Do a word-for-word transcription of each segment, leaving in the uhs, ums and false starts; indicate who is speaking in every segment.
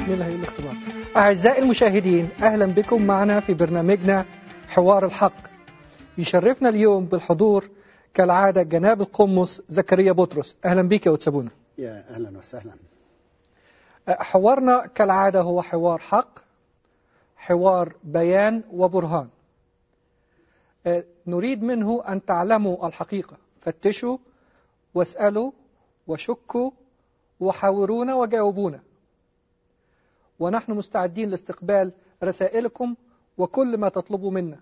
Speaker 1: مين اللي الاختبار؟ أعزائي المشاهدين، أهلا بكم معنا في برنامجنا حوار الحق. يشرفنا اليوم بالحضور كالعادة جناب القمص زكريا بطرس. أهلا بك يا وتسابونا.
Speaker 2: يا أهلا وسهلا.
Speaker 1: حوارنا كالعادة هو حوار حق، حوار بيان وبرهان. نريد منه أن تعلموا الحقيقة، فتشوا واسألوا وشكوا وحاورونا وجاوبونا، ونحن مستعدين لاستقبال رسائلكم وكل ما تطلبوا منا.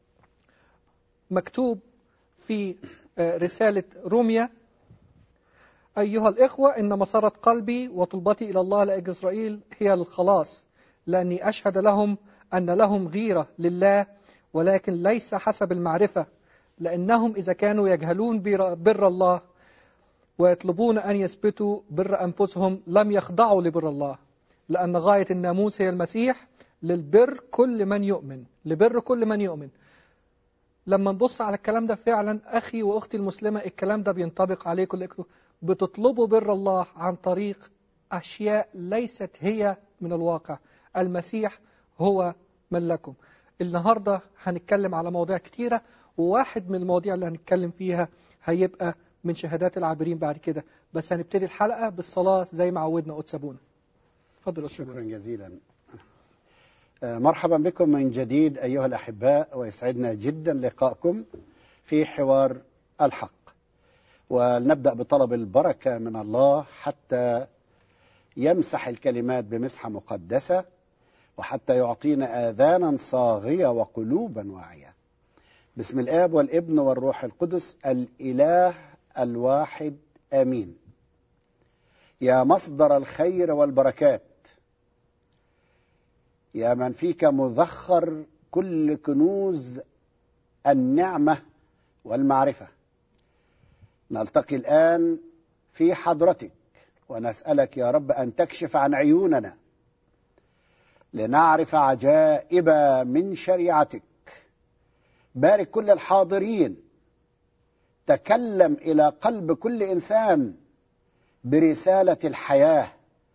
Speaker 1: مكتوب في رسالة روميا: أيها الإخوة، إن مسرة قلبي وطلبتي إلى الله لأجل إسرائيل هي الخلاص، لأني أشهد لهم أن لهم غيرة لله، ولكن ليس حسب المعرفة، لأنهم إذا كانوا يجهلون بر الله ويطلبون أن يثبتوا بر أنفسهم لم يخضعوا لبر الله، لأن غاية الناموس هي المسيح للبر كل من يؤمن، لبر كل من يؤمن. لما نبص على الكلام ده فعلا أخي وأختي المسلمة، الكلام ده بينطبق عليكم كلكم. بتطلبوا بر الله عن طريق أشياء ليست هي من الواقع. المسيح هو من لكم. النهاردة هنتكلم على مواضيع كتيرة، وواحد من المواضيع اللي هنتكلم فيها هيبقى من شهادات العابرين بعد كده. بس هنبتدي الحلقة بالصلاة زي ما عودنا قدسابونا. اتفضل قدسابونا.
Speaker 2: شكرا جزيلا. مرحبا بكم من جديد أيها الأحباء، ويسعدنا جدا لقائكم في حوار الحق. ونبدأ بطلب البركة من الله حتى يمسح الكلمات بمسحة مقدسة، وحتى يعطينا آذانا صاغية وقلوبا واعية. باسم الآب والابن والروح القدس الإله الواحد آمين. يا مصدر الخير والبركات، يا من فيك مذخر كل كنوز النعمة والمعرفة، نلتقي الآن في حضرتك ونسألك يا رب أن تكشف عن عيوننا لنعرف عجائب من شريعتك. بارك كل الحاضرين، تكلم إلى قلب كل إنسان برسالة الحياة.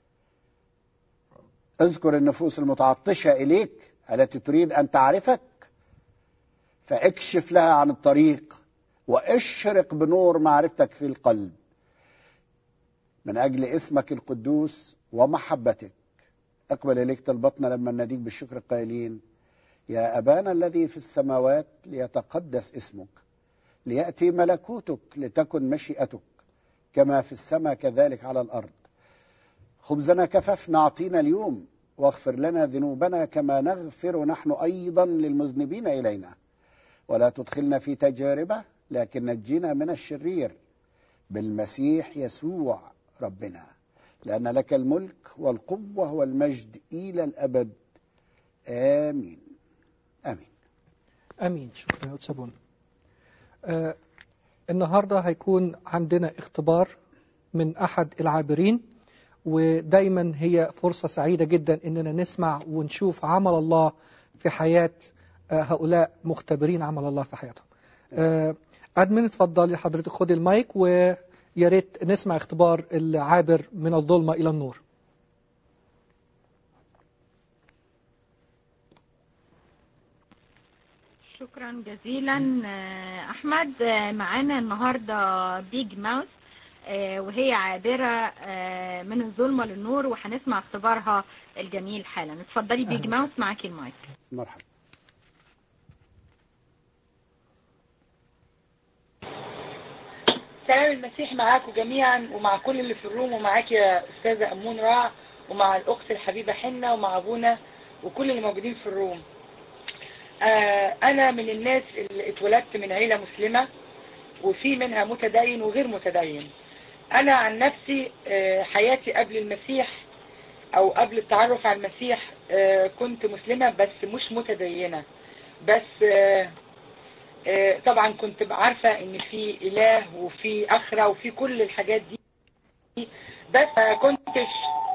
Speaker 2: اذكر النفوس المتعطشة إليك التي تريد أن تعرفك، فاكشف لها عن الطريق واشرق بنور معرفتك في القلب، من أجل اسمك القدوس ومحبتك. اقبل إليك طلبتنا لما نديك بالشكر قائلين: يا أبانا الذي في السماوات، ليتقدس اسمك، ليأتي ملكوتك، لتكن مشيئتك كما في السماء كذلك على الأرض. خبزنا كففنا أعطينا اليوم، واغفر لنا ذنوبنا كما نغفر نحن أيضا للمذنبين إلينا، ولا تدخلنا في تجاربة، لكن نجينا من الشرير، بالمسيح يسوع ربنا، لأن لك الملك والقوة والمجد إلى الأبد. آمين آمين
Speaker 1: آمين. شكرا يا أتسابون. آه النهاردة هيكون عندنا اختبار من أحد العابرين، ودايما هي فرصة سعيدة جدا إننا نسمع ونشوف عمل الله في حياة آه هؤلاء مختبرين عمل الله في حياتهم. آه أدمن اتفضل حضرتك، خد المايك ويا ريت نسمع اختبار العابر من الظلمة إلى النور.
Speaker 3: شكرا جزيلا أحمد. معانا النهاردة بيج ماوس، وهي عابرة من الظلمة للنور، وهنسمع اختبارها الجميل حالا. اتفضلي بيج ماوس، معاكي المايك.
Speaker 2: مرحبا.
Speaker 4: سلام المسيح معاكم جميعا، ومع كل اللي في الروم، ومعاك يا أستاذة أمون راع، ومع الأخت الحبيبة حنة، ومع أبونا وكل اللي موجودين في الروم. آه أنا من الناس اللي اتولدت من عيلة مسلمة، وفي منها متدين وغير متدين. أنا عن نفسي آه حياتي قبل المسيح أو قبل التعرف على المسيح آه كنت مسلمة بس مش متدينة. بس آه آه طبعا كنت عارفة إن في إله وفي آخرة وفي كل الحاجات دي، بس ما كنتش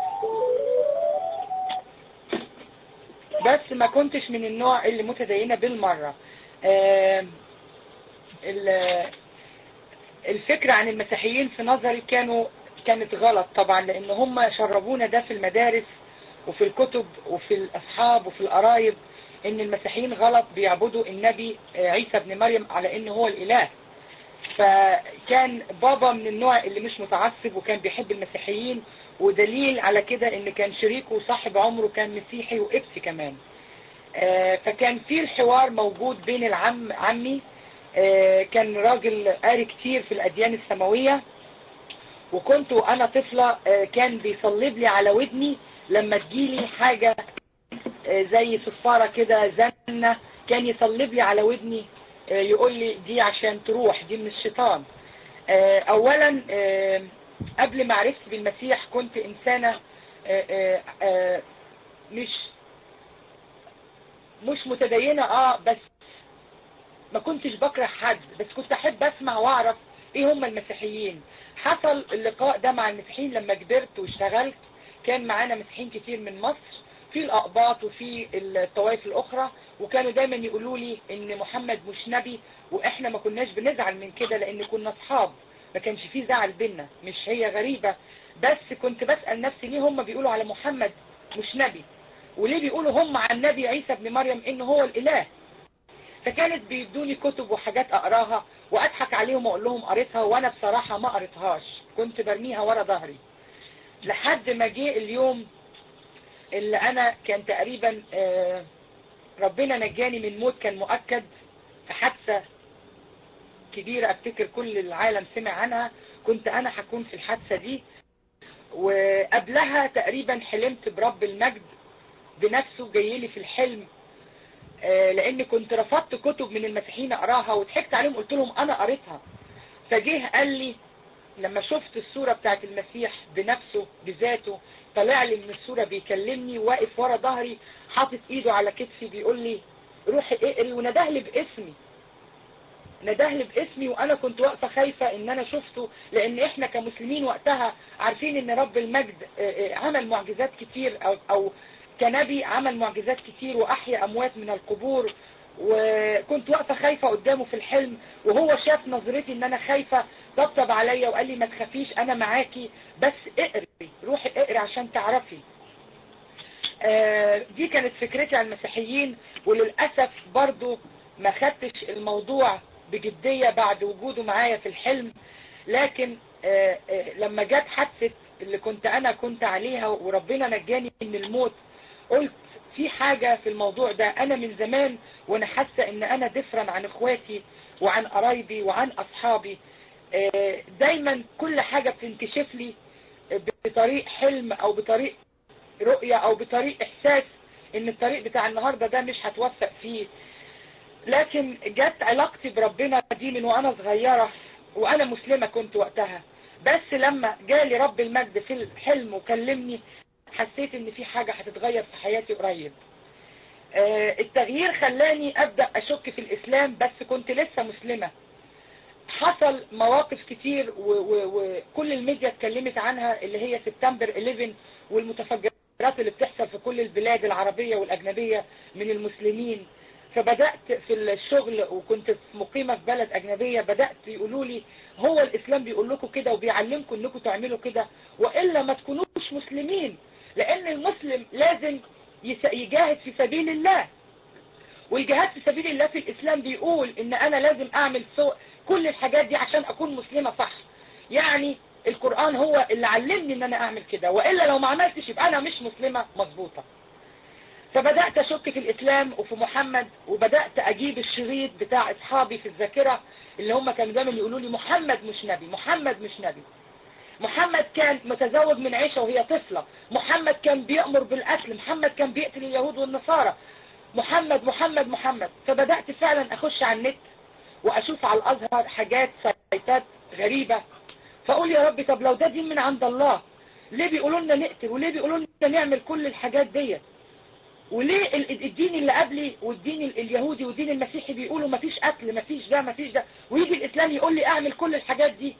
Speaker 4: بس ما كنتش من النوع اللي متدينة بالمرة. آه الفكرة عن المسيحيين في نظري كانوا كانت غلط طبعا، لان هم شربونا ده في المدارس، وفي الكتب وفي الأصحاب وفي القرايب ان المسيحيين غلط بيعبدوا النبي عيسى بن مريم على انه هو الاله. فكان بابا من النوع اللي مش متعصب وكان بيحب المسيحيين، ودليل على كده ان كان شريكه وصاحب عمره كان مسيحي وقبطي كمان. فكان في الحوار موجود بين العم عمي كان راجل قاري كتير في الاديان السماوية، وكنت وانا طفلة كان بيصلب لي على ودني لما تجيلي حاجة زي صفارة كده زنة، كان يصلب لي على ودني يقول لي دي عشان تروح، دي من الشيطان. اولا قبل ما عرفت بالمسيح كنت انسانة مش مش متدينة اه بس ما كنتش بكره حد، بس كنت احب اسمع واعرف ايه هم المسيحيين. حصل اللقاء ده مع المسيحيين لما كبرت واشتغلت، كان معانا مسيحيين كتير من مصر في الأقباط وفي الطوائف الأخرى، وكانوا دايما يقولوا لي إن محمد مش نبي، وإحنا ما كناش بنزعل من كده لأن كنا أصحاب، ما كانش فيه زعل بينا، مش هي غريبة. بس كنت بسأل نفسي ليه هم بيقولوا على محمد مش نبي، وليه بيقولوا هم عن النبي عيسى بن مريم إنه هو الإله. فكانت بيدوني كتب وحاجات أقراها وأضحك عليهم وأقول لهم قريتها، وأنا بصراحة ما قريتهاش، كنت برميها ورا ظهري. لحد ما جه اليوم اللي انا كان تقريبا ربنا نجاني من موت كان مؤكد في حادثة كبيرة افتكر كل العالم سمع عنها، كنت انا هكون في الحادثة دي. وقبلها تقريبا حلمت برب المجد بنفسه جايلي في الحلم، لان كنت رفضت كتب من المسيحيين اقراها وضحكت عليهم قلت لهم انا قريتها. فجه قال لي لما شفت الصورة بتاعت المسيح بنفسه بذاته، طلع لي من الصورة بيكلمني واقف ورا ظهري حاطط ايده على كتفي بيقول لي روحي اقري، وندهلي باسمي ندهلي باسمي وانا كنت واقفة خايفة ان انا شفته، لان احنا كمسلمين وقتها عارفين ان رب المجد عمل معجزات كتير او, أو كنبي عمل معجزات كتير واحيا اموات من القبور، وكنت واقفة خايفة قدامه في الحلم، وهو شاف نظرتي ان انا خايفة طبطب عليا وقال لي ما تخافيش انا معاكي، بس اقري روحي اقري عشان تعرفي. آه دي كانت فكرتي عن المسيحيين، وللأسف برضو ما خدتش الموضوع بجدية بعد وجوده معايا في الحلم. لكن آه آه لما جت حادثة اللي كنت انا كنت عليها وربنا نجاني من الموت، قلت في حاجة في الموضوع ده، انا من زمان وانا حاسة ان انا دفرا عن اخواتي وعن قرايبي وعن اصحابي. دايما كل حاجة بتنكشف لي بطريق حلم او بطريق رؤية او بطريق احساس ان الطريق بتاع النهاردة ده مش هتوفق فيه. لكن جت علاقتي بربنا دي من وانا صغيرة وانا مسلمة كنت وقتها، بس لما جالي رب المجد في الحلم وكلمني حسيت ان في حاجة هتتغير في حياتي قريب. التغيير خلاني ابدأ اشك في الاسلام، بس كنت لسه مسلمة. حصل مواقف كتير وكل الميديا اتكلمت عنها اللي هي سبتمبر إحداشر والمتفجرات اللي بتحصل في كل البلاد العربية والأجنبية من المسلمين. فبدأت في الشغل وكنت مقيمة في بلد أجنبية، بدأت يقولوا لي هو الإسلام بيقول لكم كده وبيعلمكم انكم تعملوا كده، وإلا ما تكونوش مسلمين، لأن المسلم لازم يجاهد في سبيل الله، والجهاد في سبيل الله في الإسلام بيقول ان انا لازم اعمل سوء كل الحاجات دي عشان اكون مسلمة صح. يعني القرآن هو اللي علمني ان انا اعمل كده، وإلا لو ما عملتش يبقى انا مش مسلمة مظبوطة. فبدأت اشك في الاسلام وفي محمد، وبدأت اجيب الشريط بتاع اصحابي في الذاكرة اللي هم كانوا دايما يقولوا لي محمد مش نبي، محمد مش نبي. محمد كان متزوج من عائشة وهي طفلة، محمد كان بيأمر بالقتل، محمد كان بيقتل اليهود والنصارى، محمد محمد محمد. فبدأت فعلا اخش على النت واشوف على الازهر حاجات سايتات غريبة، فاقول يا ربي طب لو ده دين من عند الله ليه بيقولوا لنا نقتل، وليه بيقولوا لنا نعمل كل الحاجات ديت، وليه الدين اللي قبلي والدين اليهودي والدين المسيحي بيقولوا مفيش قتل مفيش ده مفيش ده، ويجي الاسلام يقول لي اعمل كل الحاجات دي.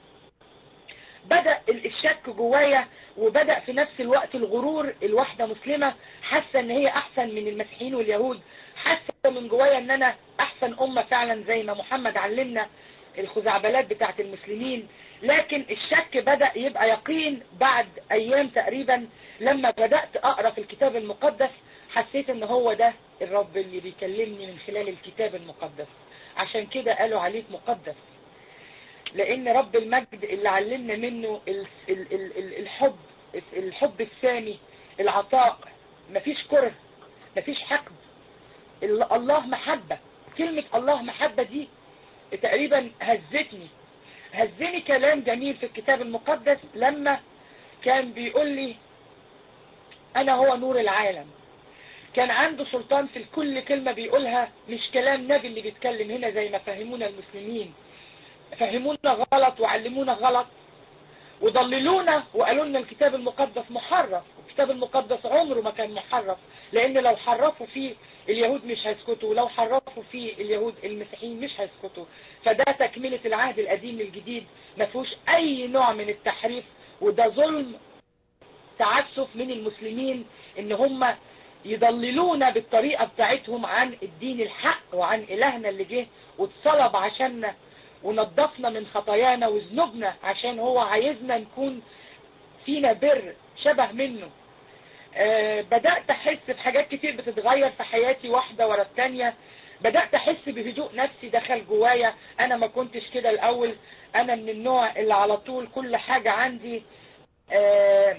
Speaker 4: بدأ الشك جوايا، وبدأ في نفس الوقت الغرور. الواحدة مسلمة حاسة ان هي احسن من المسيحيين واليهود، حاسة من جوايا ان انا احسن امة فعلا زي ما محمد علمنا الخزعبلات بتاعت المسلمين. لكن الشك بدأ يبقى يقين بعد ايام تقريبا، لما بدأت اقرأ في الكتاب المقدس حسيت ان هو ده الرب اللي بيكلمني من خلال الكتاب المقدس. عشان كده قالوا عليك مقدس، لان رب المجد اللي علمنا منه الحب الحب السامي، العطاء، مفيش كره، مفيش حقد. الله محبة. كلمة الله محبة دي تقريبا هزتني هزني كلام جميل في الكتاب المقدس لما كان بيقول لي انا هو نور العالم. كان عنده سلطان في كل كلمة بيقولها، مش كلام نبي اللي بيتكلم هنا زي ما فهمونا المسلمين، فهمونا غلط وعلمونا غلط وضللونا وقالوا لنا الكتاب المقدس محرف. الكتاب المقدس عمره ما كان محرف، لان لو حرفوا فيه اليهود مش هيسكتوا، ولو حرفوا فيه اليهود المسيحيين مش هيسكتوا. فده تكملة العهد القديم للجديد، ما فيهوش اي نوع من التحريف، وده ظلم تعسف من المسلمين ان هم يضللونا بالطريقة بتاعتهم عن الدين الحق وعن إلهنا اللي جه واتصلب عشاننا ونضفنا من خطايانا وذنوبنا، عشان هو عايزنا نكون فينا بر شبه منه. أه بدأت أحس بحاجات كتير بتتغير في حياتي واحدة ورا التانية. بدأت أحس بهدوء نفسي دخل جوايا. أنا ما كنتش كده الأول، أنا من النوع اللي على طول كل حاجة عندي أه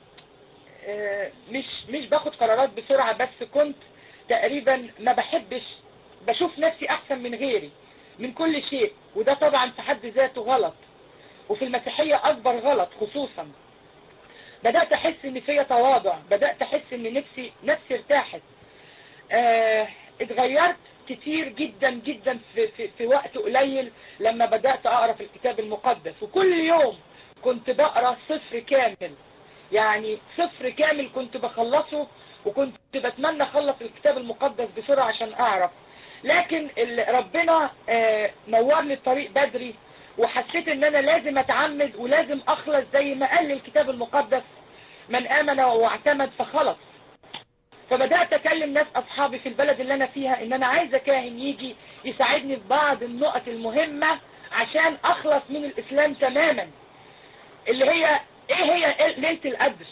Speaker 4: مش مش باخد قرارات بسرعة، بس كنت تقريبا ما بحبش بشوف نفسي احسن من غيري من كل شيء، وده طبعا في حد ذاته غلط، وفي المسيحية اكبر غلط خصوصا. بدأت احس ان فيا تواضع، بدأت احس ان نفسي نفسي ارتاحت. اه اتغيرت كتير جدا جدا في, في, في وقت قليل لما بدأت اقرأ في الكتاب المقدس، وكل يوم كنت بقرأ صفر كامل، يعني صفر كامل كنت بخلصه، وكنت بتمنى اخلص الكتاب المقدس بسرعة عشان اعرف. لكن ربنا نور لي الطريق بدري، وحسيت ان انا لازم اتعمد ولازم اخلص زي ما قال لي الكتاب المقدس، من امن واعتمد فخلص. فبدأت اكلم ناس اصحابي في البلد اللي انا فيها ان انا عايزة كاهن يجي يساعدني في بعض النقط المهمة عشان اخلص من الاسلام تماما، اللي هي ايه هي ليلة القدر.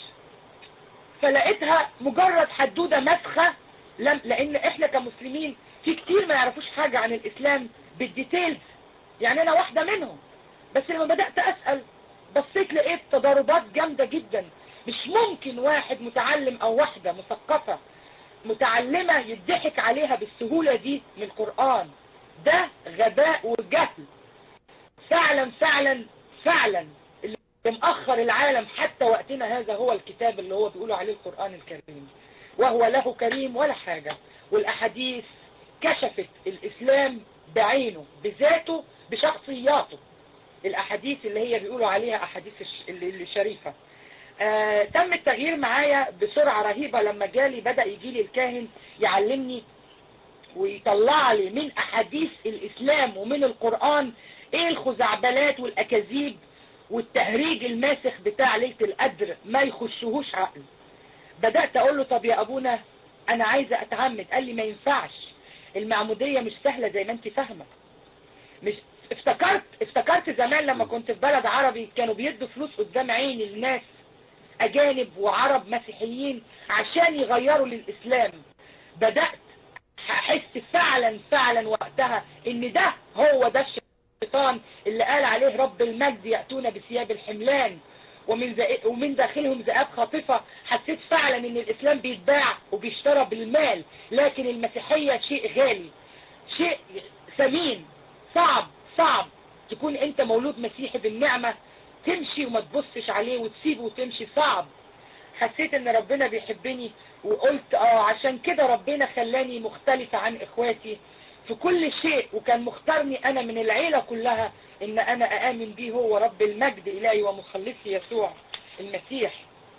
Speaker 4: فلقيتها مجرد حدودة مسخة، لان احنا كمسلمين في كتير ما يعرفوش حاجة عن الاسلام بالديتيلز، يعني انا واحدة منهم. بس لما بدأت اسأل بصيت لقيت تضاربات جامدة جدا. مش ممكن واحد متعلم او واحدة مثقفة متعلمة يضحك عليها بالسهولة دي من القرآن. ده غباء وجهل فعلا فعلا فعلا. مأخر العالم حتى وقتنا هذا هو الكتاب اللي هو بيقولوا عليه القرآن الكريم، وهو له كريم ولا حاجة. والأحاديث كشفت الإسلام بعينه بذاته بشخصياته، الأحاديث اللي هي بيقولوا عليها أحاديث الشريفة. آه تم التغيير معايا بسرعة رهيبة لما جالي بدأ يجيلي الكاهن يعلمني ويطلع لي من أحاديث الإسلام ومن القرآن إيه الخزعبلات والأكاذيب والتهريج الماسخ بتاع ليلة القدر ما يخشهوش عقل. بدأت اقول له طب يا ابونا انا عايزة اتعمد. قال لي ما ينفعش، المعمودية مش سهلة زي ما انت فاهمة. مش افتكرت افتكرت زمان لما كنت في بلد عربي كانوا بيدوا فلوس قدام عيني للناس اجانب وعرب مسيحيين عشان يغيروا للاسلام. بدأت احس فعلا فعلا وقتها ان ده هو ده الشيطان اللي قال عليه رب المجد يأتون بثياب الحملان ومن ومن داخلهم ذئاب خاطفة. حسيت فعلا ان الاسلام بيتباع وبيشترى بالمال، لكن المسيحية شيء غالي، شيء ثمين. صعب صعب تكون انت مولود مسيحي بالنعمة تمشي وما تبصش عليه وتسيبه وتمشي، صعب. حسيت ان ربنا بيحبني وقلت اه عشان كده ربنا خلاني مختلفة عن اخواتي في كل شيء، وكان مختارني انا من العيلة كلها ان انا اامن بيه هو رب المجد الهي ومخلصي يسوع المسيح.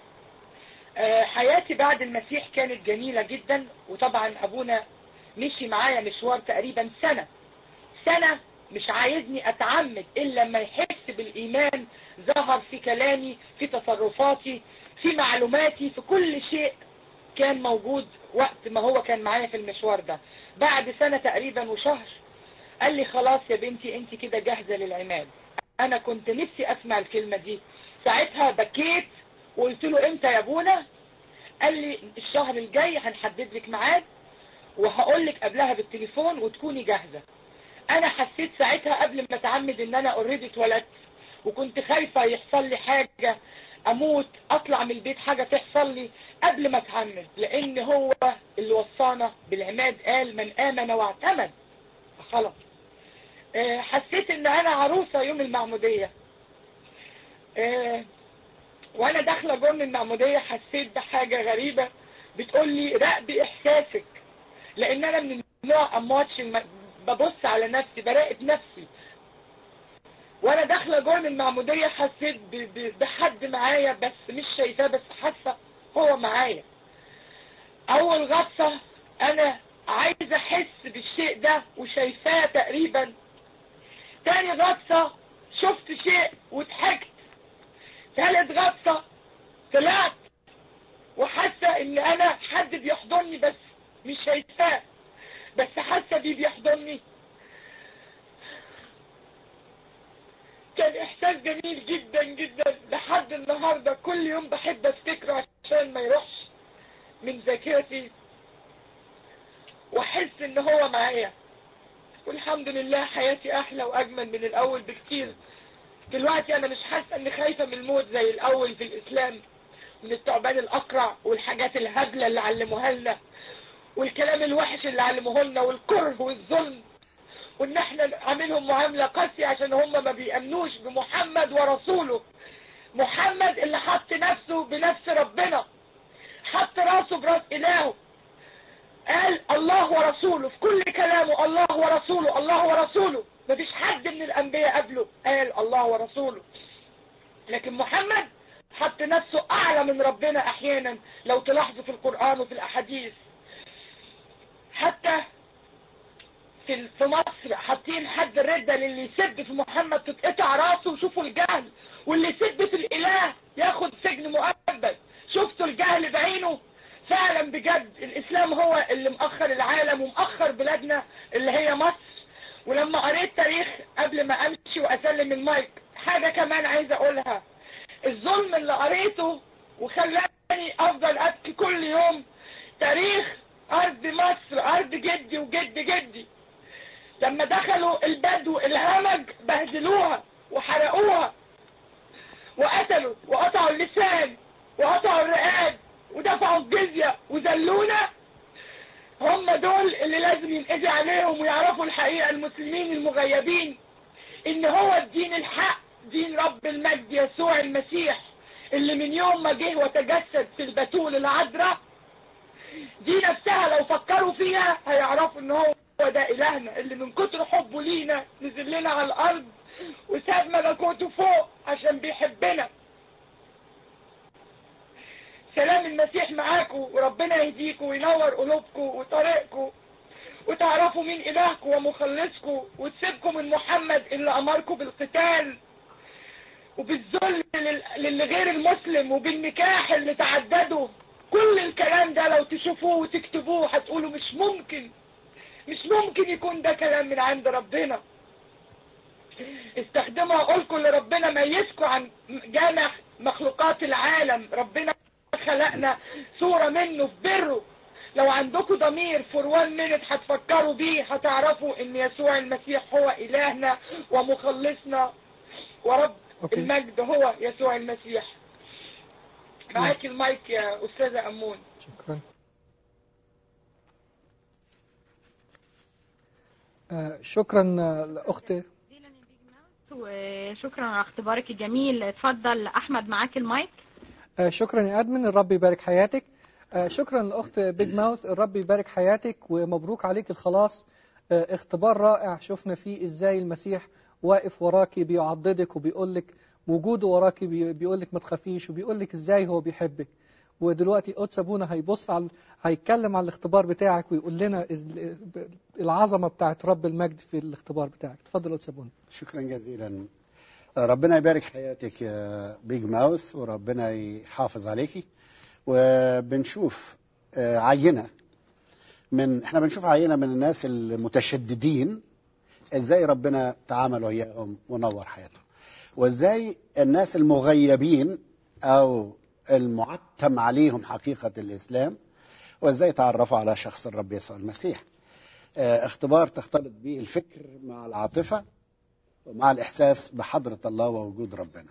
Speaker 4: آه حياتي بعد المسيح كانت جميلة جدا، وطبعا ابونا مشي معايا مشوار تقريبا سنة سنة مش عايزني اتعمد الا لما يحس بالايمان ظهر في كلامي في تصرفاتي في معلوماتي في كل شيء كان موجود وقت ما هو كان معايا في المشوار ده. بعد سنة تقريبا وشهر قال لي خلاص يا بنتي انت كده جاهزة للعماد. انا كنت نفسي اسمع الكلمة دي. ساعتها بكيت وقلت له امتى يا ابونا؟ قال لي الشهر الجاي هنحدد لك ميعاد وهقول لك قبلها بالتليفون وتكوني جاهزة. انا حسيت ساعتها قبل ما اتعمد ان انا اوريدي اتولدت، وكنت خايفة يحصل لي حاجة، اموت، اطلع من البيت حاجة تحصل لي قبل ما اتعمد، لان هو اللي وصانا بالعماد، قال من امن واعتمد خلاص. أه حسيت ان انا عروسة يوم المعمودية. أه وانا داخلة جرن المعمودية حسيت بحاجة غريبة بتقول لي راقبي احساسك، لان انا من النوع امواتش الم... ببص على نفسي، براقب نفسي. وانا داخله جوه المعموديه حسيت ب... ب... بحد معايا، بس مش شايفاه، بس حاسه هو معايا. اول غطسه انا عايزه احس بالشيء ده وشايفاه تقريبا. تاني غطسه شفت شيء وضحكت. ثالث غطسه طلعت وحاسه ان انا حد بيحضني بس مش شايفاه، بس حاسه بيه بيحضني. كان احساس جميل جدا جدا لحد النهارده، كل يوم بحب افتكره عشان ما يروحش من ذاكرتي، واحس ان هو معايا. والحمد لله حياتي احلى واجمل من الاول بكتير. دلوقتي انا مش حاسه اني خايفه من الموت زي الاول في الاسلام، من الثعبان الاقرع والحاجات الهبله اللي علموها لنا والكلام الوحش اللي علموه لنا والكره والظلم، وان احنا عاملهم معامله قاسيه عشان هم ما بيامنوش بمحمد ورسوله. محمد اللي حط نفسه بنفس ربنا، حط راسه براس الهه، قال الله ورسوله في كل كلامه، الله ورسوله الله ورسوله. مفيش حد من الانبياء قبله قال الله ورسوله، لكن محمد حط نفسه اعلى من ربنا. احيانا لو تلاحظوا في القرآن وفي الاحاديث، حتى في في مصر حاطين حد الردة للي يسد في محمد تتقطع راسه. وشوفوا الجهل، واللي يسد في الاله ياخد سجن مؤبد. شفتوا الجهل بعينه؟ فعلا بجد الاسلام هو اللي مأخر العالم ومأخر بلادنا اللي هي مصر. ولما قريت تاريخ قبل ما امشي واسلم المايك، حاجة كمان عايزة اقولها. الظلم اللي قريته وخلاني افضل ابكي كل يوم، تاريخ ارض مصر، ارض جدي وجد جدي. لما دخلوا البدو الهمج بهدلوها وحرقوها وقتلوا وقطعوا اللسان وقطعوا الرقاب ودفعوا الجزية وذلونا. هم دول اللي لازم ينقضي عليهم ويعرفوا الحقيقة، المسلمين المغيبين، ان هو الدين الحق، دين رب المجد يسوع المسيح، اللي من يوم ما جه وتجسد في البتول العذراء دي نفسها لو فكروا فيها هيعرفوا ان هو ده إلهنا، اللي من كتر حبه لينا نزل لنا على الأرض وساب ملكوته فوق عشان بيحبنا. سلام المسيح معاكم، وربنا يهديكم وينور قلوبكم وطريقكم، وتعرفوا مين إلهكم ومخلصكم، وتسيبكم من محمد اللي أمركم بالقتال وبالذل للغير المسلم وبالنكاح اللي تعددوا. كل الكلام ده لو تشوفوه وتكتبوه هتقولوا مش ممكن، مش ممكن يكون ده كلام من عند ربنا. استخدموا عقولكم اللي ربنا ميزكم عن جامع مخلوقات العالم. ربنا خلقنا صورة منه في بره. لو عندكم ضمير فور وان مينت هتفكروا بيه، هتعرفوا ان يسوع المسيح هو إلهنا ومخلصنا ورب أوكي. المجد هو يسوع المسيح. معاك المايك يا أستاذة أمون.
Speaker 1: شكرا. آه شكرا لأختي،
Speaker 3: وشكرا على اختبارك الجميل. اتفضل أحمد معاك المايك.
Speaker 1: آه شكرا يا أدمن، الرب يبارك حياتك. آه شكرا لأخت بيج ماوث، الرب يبارك حياتك ومبروك عليك الخلاص. آه اختبار رائع شفنا فيه ازاي المسيح واقف وراكي بيعضدك وبيقولك وجوده وراكي، بيقولك ما تخافيش، وبيقولك ازاي هو بيحبك. ودلوقتي قدس أبونا هيبص على هيتكلم على الاختبار بتاعك ويقول لنا العظمة بتاعت رب المجد في الاختبار بتاعك. اتفضل قدس أبونا.
Speaker 2: شكرا جزيلا. ربنا يبارك حياتك يا بيج ماوس، وربنا يحافظ عليكي. وبنشوف عينة من احنا بنشوف عينة من الناس المتشددين ازاي ربنا تعامل وياهم ونور حياتهم. وازاي الناس المغيبين او المعتم عليهم حقيقة الاسلام وازاي تعرفوا على شخص الرب يسوع المسيح. اختبار تختلط به الفكر مع العاطفة ومع الإحساس بحضرة الله ووجود ربنا.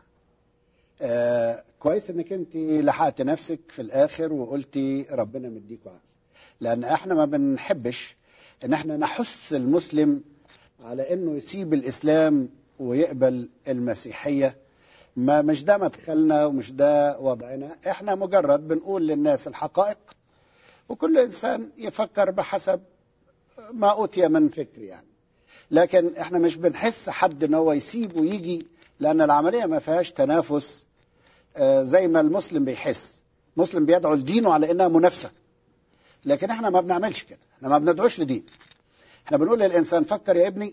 Speaker 2: آه كويس انك انت لحقت نفسك في الآخر وقلتي ربنا مديك عقل، لأن احنا ما بنحبش ان احنا نحث المسلم على انه يسيب الإسلام ويقبل المسيحية. ما مش ده مدخلنا ومش ده وضعنا، احنا مجرد بنقول للناس الحقائق وكل إنسان يفكر بحسب ما أوتي من فكر يعني. لكن احنا مش بنحس حد ان هو يسيب ويجي، لأن العملية ما فيهاش تنافس آه زي ما المسلم بيحس. مسلم بيدعو لدينه على انها منافسة، لكن احنا ما بنعملش كده، احنا ما بندعوش لدين. احنا بنقول للإنسان فكر يا ابني،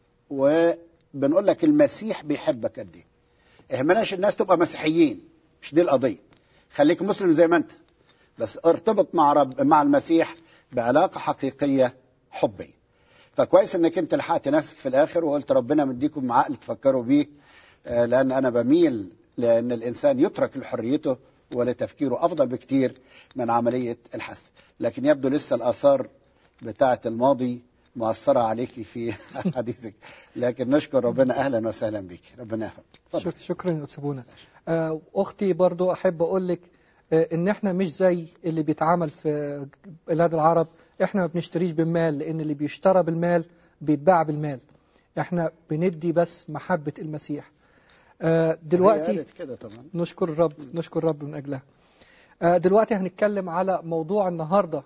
Speaker 2: وبنقول لك المسيح بيحبك قد ايه. اهمناش الناس تبقى مسيحيين، مش دي القضية. خليك مسلم زي ما انت، بس ارتبط مع رب مع المسيح بعلاقة حقيقية حبية. فكويس انك انت لحقت نفسك في الاخر وقلت ربنا مديكم عقل تفكروا بيه، لان انا بميل لان الانسان يترك لحريته ولتفكيره افضل بكتير من عملية الحث. لكن يبدو لسه الاثار بتاعة الماضي مؤثرة عليك في حديثك، لكن نشكر ربنا. اهلا وسهلا بك، ربنا يحفظك.
Speaker 1: شكرا يا أتسابونا. اختي برضو احب اقول لك ان احنا مش زي اللي بيتعامل في بلاد العرب. احنا ما بنشتريش بالمال، لان اللي بيشترى بالمال بيتباع بالمال. احنا بندي بس محبة المسيح. دلوقتي
Speaker 2: كده طبعا.
Speaker 1: نشكر الرب، نشكر الرب من اجلها. دلوقتي هنتكلم على موضوع النهاردة.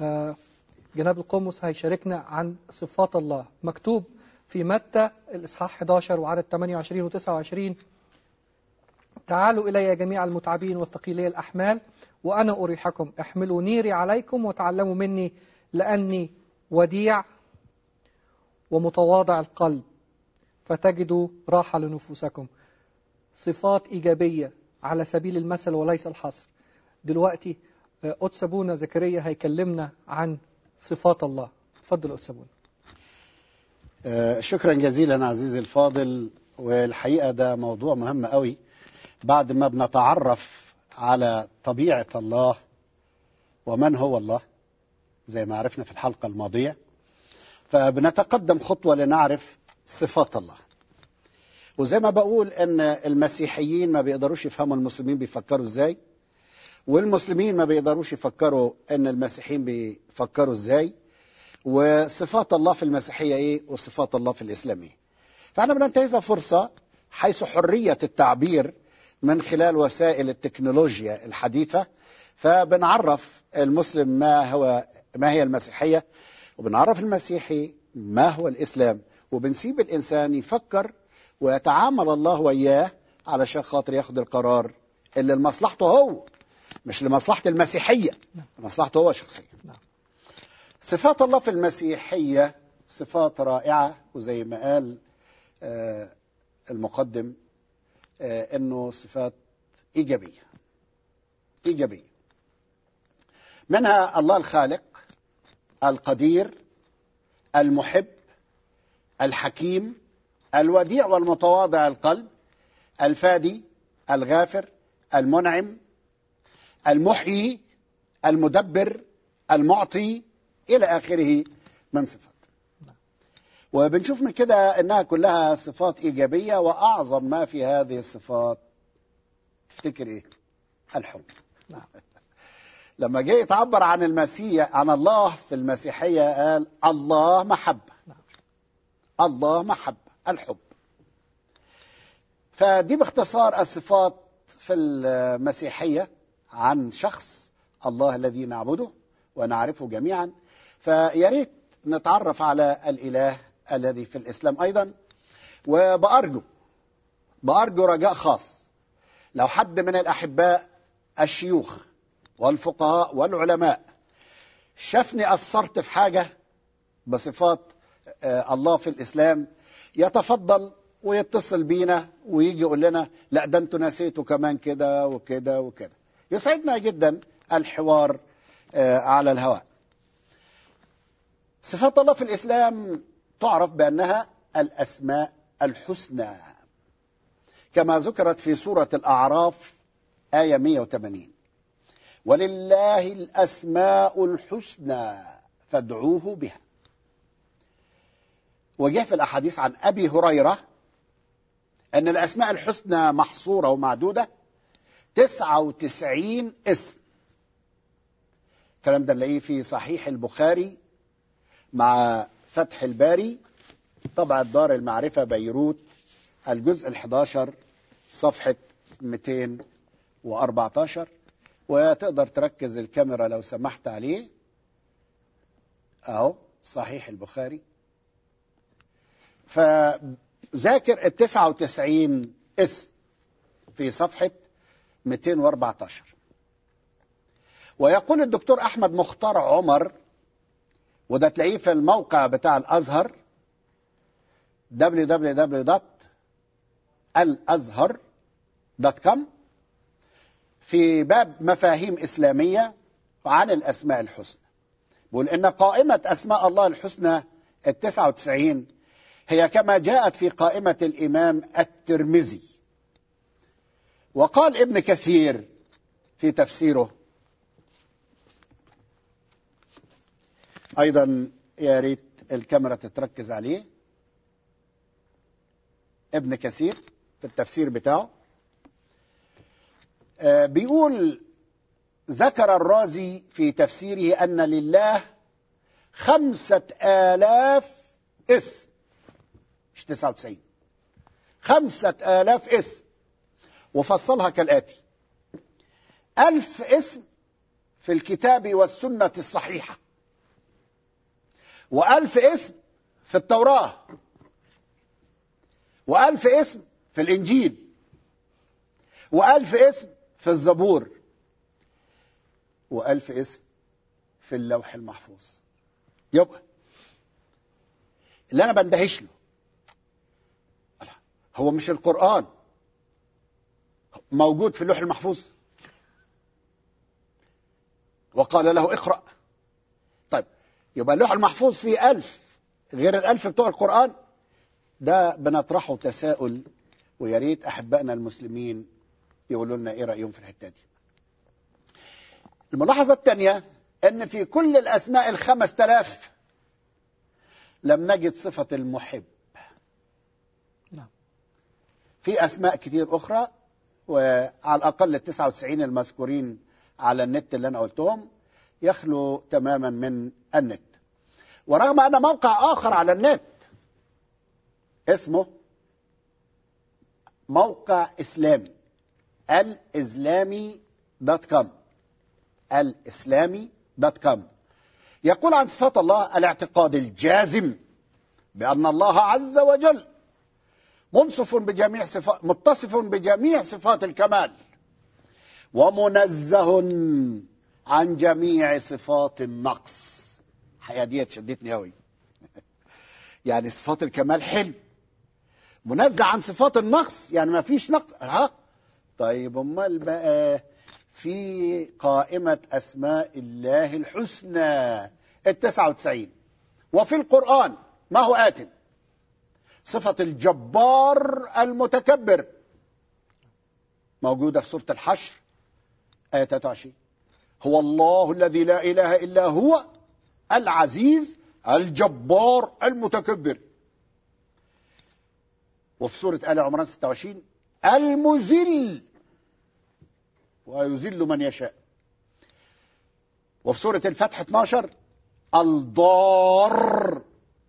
Speaker 1: جناب القمص هيشاركنا عن صفات الله. مكتوب في متى الإصحاح إحدى عشر وعدد ثمانية وعشرين وتسعة وعشرين: تعالوا إلي جميع المتعبين والثقيلي الأحمال وأنا أريحكم، احملوا نيري عليكم وتعلموا مني، لأني وديع ومتواضع القلب فتجدوا راحة لنفوسكم. صفات إيجابية على سبيل المثل وليس الحصر. دلوقتي أتسابونا زكريا هيكلمنا عن صفات الله. تفضل أتسابونا.
Speaker 2: آه شكرا جزيلا عزيزي الفاضل. والحقيقة ده موضوع مهم قوي. بعد ما بنتعرف على طبيعة الله ومن هو الله زي ما عرفنا في الحلقة الماضية، فبنتقدم خطوة لنعرف صفات الله. وزي ما بقول ان المسيحيين ما بيقدروش يفهموا المسلمين بيفكروا ازاي، والمسلمين ما بيقدروش يفكروا ان المسيحيين بيفكروا ازاي، وصفات الله في المسيحية ايه وصفات الله في الاسلام ايه. فاحنا بننتهزها فرصة حيث حرية التعبير من خلال وسائل التكنولوجيا الحديثة، فبنعرف المسلم ما هو ما هي المسيحية، وبنعرف المسيحي ما هو الإسلام، وبنسيب الإنسان يفكر ويتعامل الله وياه علشان خاطر ياخد القرار اللي لمصلحته هو، مش لمصلحة المسيحية، لمصلحته هو شخصيا. صفات الله في المسيحية صفات رائعة، وزي ما قال آه المقدم آه انه صفات ايجابية ايجابية. منها الله الخالق، القدير، المحب، الحكيم، الوديع والمتواضع القلب، الفادي، الغافر، المنعم، المحيي، المدبر، المعطي، إلى آخره من صفات. وبنشوف من كده أنها كلها صفات إيجابية، وأعظم ما في هذه الصفات تفتكر إيه؟ الحب. لما جاء يتعبر عن المسيح عن الله في المسيحية قال الله محبة. الله محبة، الحب. فدي باختصار الصفات في المسيحية عن شخص الله الذي نعبده ونعرفه جميعا. فياريت نتعرف على الإله الذي في الإسلام أيضا. وبأرجو بأرجو رجاء خاص، لو حد من الأحباء الشيوخ والفقهاء والعلماء شافني أثرت في حاجة بصفات الله في الإسلام، يتفضل ويتصل بينا ويجي يقول لنا لا ده انتوا نسيتوا كمان كده وكده وكده. يسعدنا جدا الحوار على الهواء. صفات الله في الإسلام تعرف بأنها الأسماء الحسنى. كما ذكرت في سورة الأعراف آية مئة وثمانين: ولله الأسماء الحسنى فادعوه بها. وجاء في الأحاديث عن أبي هريرة أن الأسماء الحسنى محصورة ومعدودة تسعة وتسعين اسم. الكلام ده نلاقيه في صحيح البخاري مع فتح الباري طبعة دار المعرفة بيروت الجزء الحادي عشر صفحة مئتين وأربعة عشر. وتقدر تركز الكاميرا لو سمحت عليه أهو صحيح البخاري. فذاكر التسعة وتسعين اسم في صفحة مئتين وأربعة عشر. ويقول الدكتور أحمد مختار عمر، وده تلاقيه في الموقع بتاع الأزهر دبليو دبليو دبليو دوت الازهر دوت كوم، في باب مفاهيم إسلامية عن الأسماء الحسنى، بيقول إن قائمة أسماء الله الحسنى التسعة وتسعين هي كما جاءت في قائمة الإمام الترمذي. وقال ابن كثير في تفسيره أيضا، يا ريت الكاميرا تتركز عليه، ابن كثير في التفسير بتاعه بيقول: ذكر الرازي في تفسيره أن لله خمسة آلاف اسم، مش تسعة وتسعين، خمسة آلاف اسم، وفصلها كالآتي: ألف اسم في الكتاب والسنة الصحيحة، وألف اسم في التوراة، وألف اسم في الإنجيل، وألف اسم في الزبور، وألف اسم في اللوح المحفوظ. يبقى اللي أنا بندهش له، هو مش القرآن موجود في اللوح المحفوظ وقال له اقرأ؟ طيب يبقى اللوح المحفوظ فيه ألف غير الألف بتوع القرآن؟ ده بنطرحه تساؤل، ويا ريت أحبائنا المسلمين يقولوا لنا إيه رأيهم في الحتة دي. الملاحظة الثانية أن في كل الأسماء الخمس تلاف لم نجد صفة المحب.
Speaker 1: نعم.
Speaker 2: في أسماء كتير أخرى، وعلى الأقل التسعة وتسعين المذكورين على النت اللي أنا قلتهم يخلو تماما من النت. ورغم أن موقع آخر على النت اسمه موقع إسلامي، الإسلامي دوت كوم، الإسلامي دوت كوم، يقول عن صفات الله: الاعتقاد الجازم بأن الله عز وجل منصف بجميع صفات متصف بجميع صفات الكمال، ومنزه عن جميع صفات النقص. الحقيقة دي شدتني قوي. يعني صفات الكمال حلو، منزه عن صفات النقص يعني ما فيش نقص. ها طيب امال بقى في قائمة أسماء الله الحسنى التسعة وتسعين، وفي القرآن ما هو آت: صفة الجبار المتكبر موجودة في سورة الحشر آية ثلاثة وعشرين: هو الله الذي لا إله إلا هو العزيز الجبار المتكبر. وفي سورة آل عمران ستة وعشرين: المذل ويذل من يشاء. وفي سورة الفتح اثنا عشر: الضار.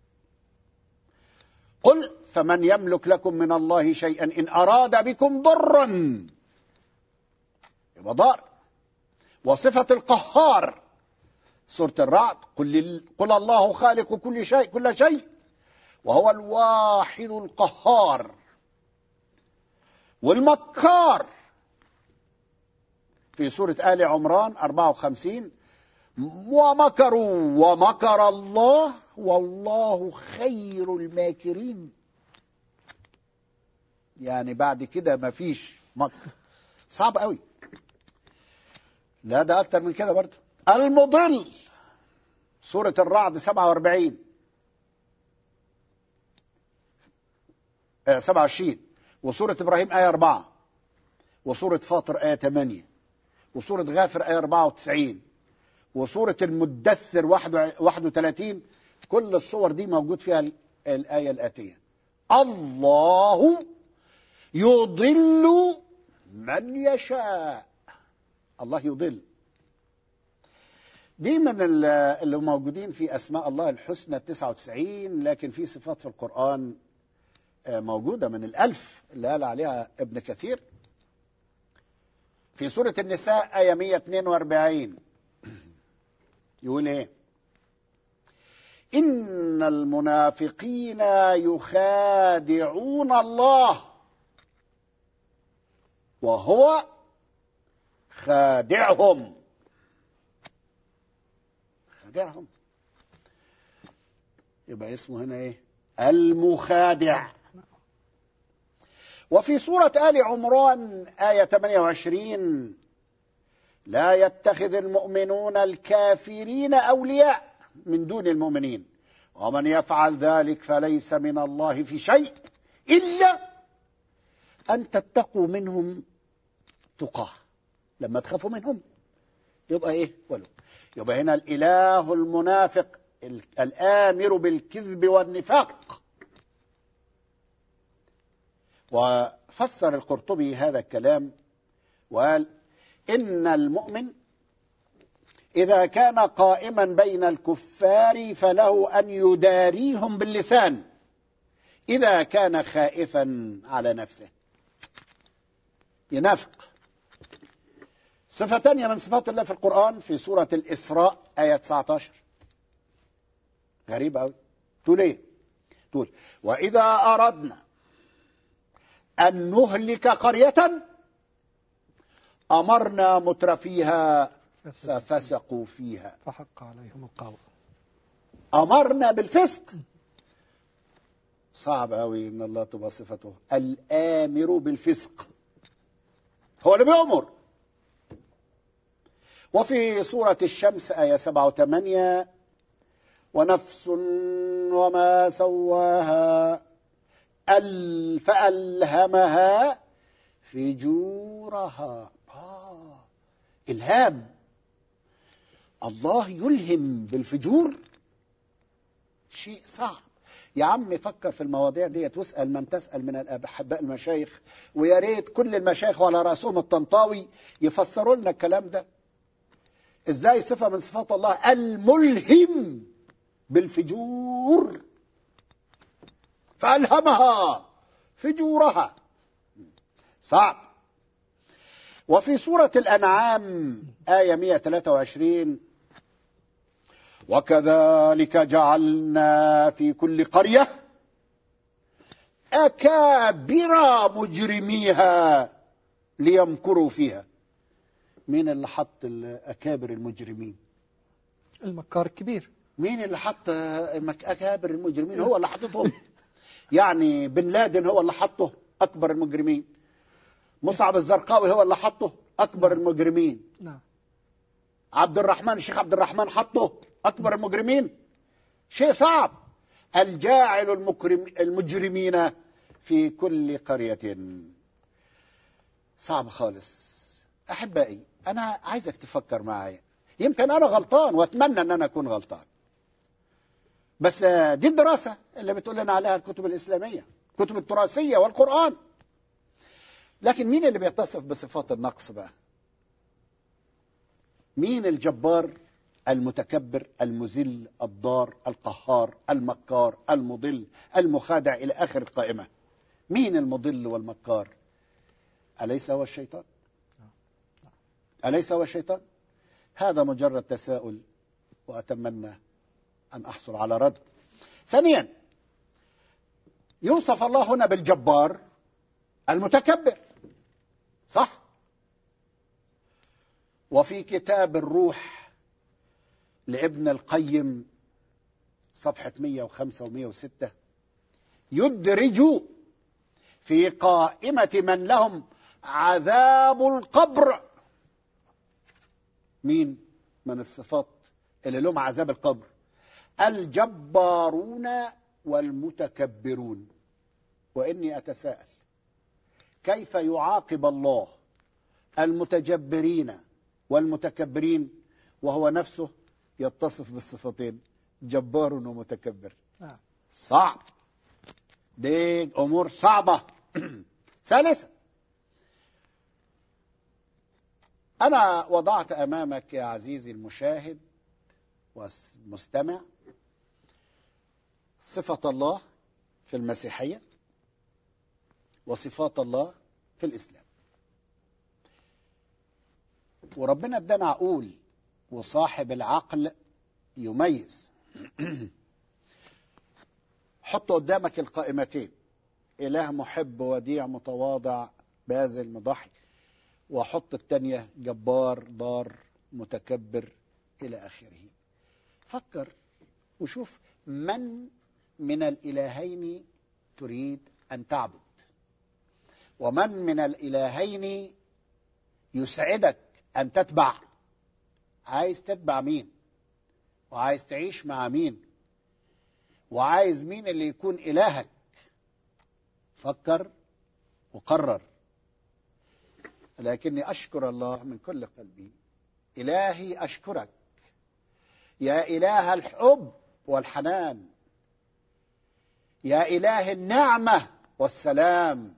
Speaker 2: قل فمن يملك لكم من الله شيئا إن أراد بكم ضرا، يبقى ضار. وصفة القهار سورة الرعد: قل, قل الله خالق كل شيء كل شيء وهو الواحد القهار. والمكار في سورة آل عمران أربعة وخمسين: ومكروا ومكر الله والله خير الماكرين. يعني بعد كده ما فيش مكر، صعب قوي. لا ده أكتر من كده برضه. المضل سورة الرعد سبعة وأربعين سبعة وعشرين: وسورة إبراهيم آية أربعة، وسورة فاطر آية ثمانية، وسورة غافر آية أربعة وتسعين، وسورة المدثر واحد وثلاثين. كل الصور دي موجود فيها الآية الآتية: الله يضل من يشاء. الله يضل. دي من اللي موجودين في أسماء الله الحسنى تسعة وتسعين، لكن في صفات في القرآن موجودة من الألف اللي قال عليها ابن كثير. في سورة النساء آية مئة واثنين وأربعين يقول ايه: إن المنافقين يخادعون الله وهو خادعهم. خادعهم يبقى اسمه هنا ايه؟ المخادع. وفي سورة آل عمران آية ثمانية وعشرين: لا يتخذ المؤمنون الكافرين أولياء من دون المؤمنين ومن يفعل ذلك فليس من الله في شيء إلا أن تتقوا منهم تقاه. لما تخافوا منهم يبقى إيه؟ ولو يبقى هنا الإله المنافق الآمر بالكذب والنفاق. وفسر القرطبي هذا الكلام وقال: إن المؤمن إذا كان قائما بين الكفار فله أن يداريهم باللسان إذا كان خائفا على نفسه. ينافق. صفة تانية من صفات الله في القرآن في سورة الإسراء آية تسعة عشر غريبة أوي. تقول إيه؟ تقول: وإذا أردنا أن نهلك قرية أمرنا مترفيها ففسقوا فيها
Speaker 1: فحق عليهم القول.
Speaker 2: أمرنا بالفسق. صعب أوي إن الله تبقى صفته الآمر بالفسق، هو اللي بيأمر. وفي سورة الشمس آية سبعة وثمانية: ونفس وما سواها فألهمها فجورها. آه. إلهام. الله يلهم بالفجور، شيء صعب. يا عم فكر في المواضيع ديت واسأل من تسأل من الأحباء المشايخ، ويا ريت كل المشايخ وعلى رأسهم الطنطاوي يفسروا لنا الكلام ده. ازاي صفة من صفات الله الملهم بالفجور فألهمها فجورها؟ صعب. وفي سورة الأنعام آية مئة وثلاثة وعشرين: وكذلك جعلنا في كل قرية أكابر مجرميها ليمكروا فيها. مين اللي حط أكابر المجرمين؟
Speaker 1: المكار الكبير.
Speaker 2: مين اللي حط أكابر المجرمين؟ هو اللي حطتهم. يعني بن لادن هو اللي حطه أكبر المجرمين. مصعب الزرقاوي هو اللي حطه أكبر المجرمين.
Speaker 1: نعم.
Speaker 2: عبد الرحمن الشيخ عبد الرحمن حطه أكبر المجرمين. شيء صعب. الجاعل المكرم المجرمين في كل قرية. صعب خالص. أحبائي أنا عايزك تفكر معايا. يمكن أنا غلطان وأتمنى أن أنا أكون غلطان، بس دي الدراسة اللي بتقول لنا عليها الكتب الإسلامية، الكتب التراثية والقرآن. لكن مين اللي بيتصف بصفات النقص بقى؟ مين الجبار المتكبر المذل الضار القهار المكار المضل المخادع إلى آخر القائمة؟ مين المضل والمكار؟ أليس هو الشيطان؟ أليس هو الشيطان؟ هذا مجرد تساؤل وأتمنى أن أحصل على رد. ثانيا، يوصف الله هنا بالجبار المتكبر، صح؟ وفي كتاب الروح لابن القيم صفحة مئة وخمسة ومئة وستة يدرج في قائمة من لهم عذاب القبر. مين من الصفات اللي لهم عذاب القبر؟ الجبارون والمتكبرون. وإني أتساءل، كيف يعاقب الله المتجبرين والمتكبرين وهو نفسه يتصف بالصفتين جبار ومتكبر. صعب، دي أمور صعبة. ثالثا، أنا وضعت أمامك يا عزيزي المشاهد والمستمع صفة الله في المسيحية وصفات الله في الإسلام. وربنا ادانا عقول، وصاحب العقل يميز. حط قدامك القائمتين: إله محب وديع متواضع باذل مضحي، وحط التانية جبار ضار متكبر إلى آخره. فكر وشوف من من الإلهين تريد أن تعبد، ومن من الإلهين يسعدك أن تتبع. عايز تتبع مين؟ وعايز تعيش مع مين؟ وعايز مين اللي يكون إلهك؟ فكر وقرر. لكني أشكر الله من كل قلبي. إلهي أشكرك يا إله الحب والحنان، يا إله النعمة والسلام،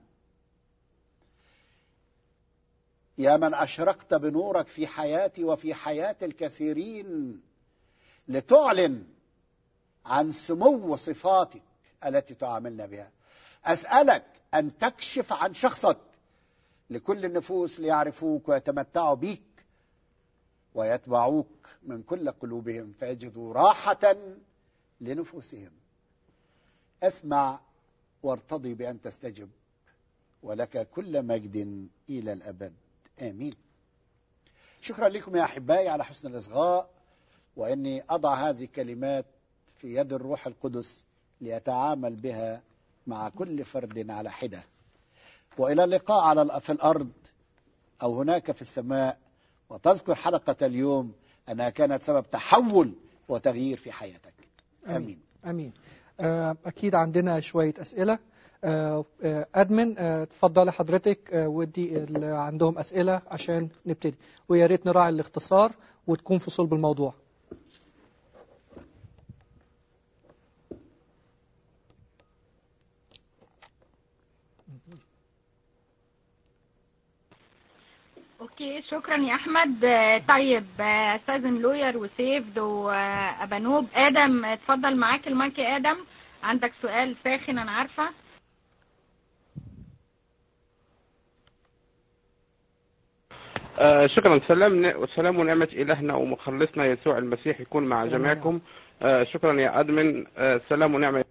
Speaker 2: يا من أشرقت بنورك في حياتي وفي حياة الكثيرين لتعلن عن سمو صفاتك التي تعاملنا بها. أسألك أن تكشف عن شخصك لكل النفوس ليعرفوك ويتمتعوا بيك ويتبعوك من كل قلوبهم فيجدوا راحة لنفوسهم. اسمع وارتضي بأن تستجب، ولك كل مجد إلى الأبد. آمين. شكرا لكم يا أحبائي على حسن الإصغاء، وإني أضع هذه الكلمات في يد الروح القدس ليتعامل بها مع كل فرد على حدة. وإلى اللقاء على في الأرض أو هناك في السماء. وتذكر حلقة اليوم أنها كانت سبب تحول وتغيير في حياتك. آمين.
Speaker 1: آمين. أكيد عندنا شوية أسئلة. أدمن تفضل حضرتك ودي اللي عندهم أسئلة عشان نبتدي، ويا ريت نراعي الاختصار وتكون في صلب الموضوع.
Speaker 3: اوكي، شكرا يا احمد. طيب استاذن لوير وسيفد وابانوب. ادم اتفضل معاك المايك يا ادم، عندك سؤال ساخن انا عارفه.
Speaker 5: آه شكرا. سلام وسلام ونعمة إلهنا ومخلصنا يسوع المسيح يكون مع جميعكم. آه شكرا يا أدمن. آه سلام ونعمة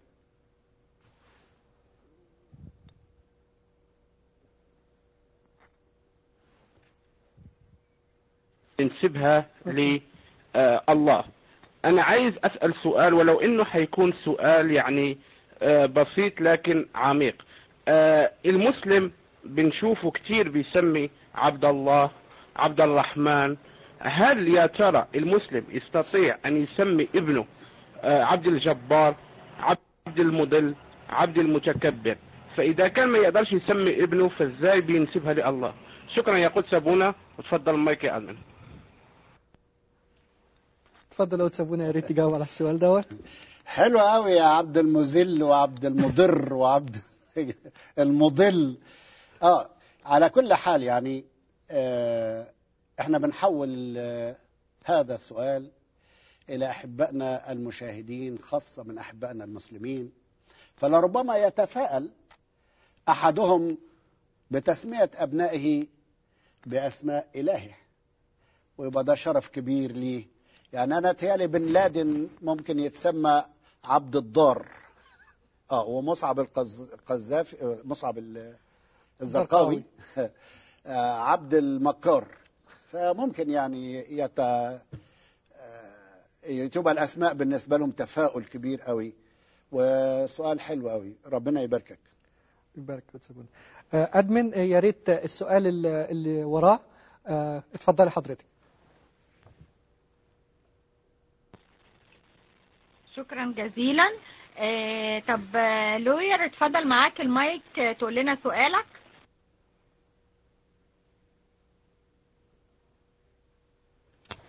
Speaker 5: ننسبها لله. أنا عايز أسأل سؤال، ولو إنه حيكون سؤال يعني آه بسيط لكن عميق. آه المسلم بنشوفه كتير بيسمي عبد الله، عبد الرحمن. هل يا ترى المسلم يستطيع أن يسمي ابنه عبد الجبار، عبد المضل، عبد المتكبر؟ فإذا كان ما يقدرش يسمي ابنه فازاي بينسبها لله؟ شكرا يا قدس أبونا، وتفضل المايك يا أدمن.
Speaker 1: تفضل يا قدس أبونا، يا ريت تجاوب على السؤال دوت.
Speaker 2: حلو قوي يا عبد المذل وعبد المضر وعبد المضل. اه على كل حال يعني احنا بنحول هذا السؤال الى احبائنا المشاهدين، خاصة من احبائنا المسلمين. فلربما يتفاءل احدهم بتسمية ابنائه باسماء الهه، ويبقى ده شرف كبير ليه. يعني انا تيالي بن لادن ممكن يتسمى عبد الضار، اه ومصعب القذافي، مصعب الزرقاوي عبد المكار. فممكن يعني يت... تبقى الأسماء بالنسبة لهم تفاؤل كبير قوي. وسؤال حلو قوي، ربنا يباركك.
Speaker 1: يبارك وتسبون. أدمن يا ريت السؤال اللي وراه. اتفضلي حضرتك.
Speaker 3: شكرا جزيلا. اه طب لوير اتفضل معاك المايك تقول لنا سؤالك.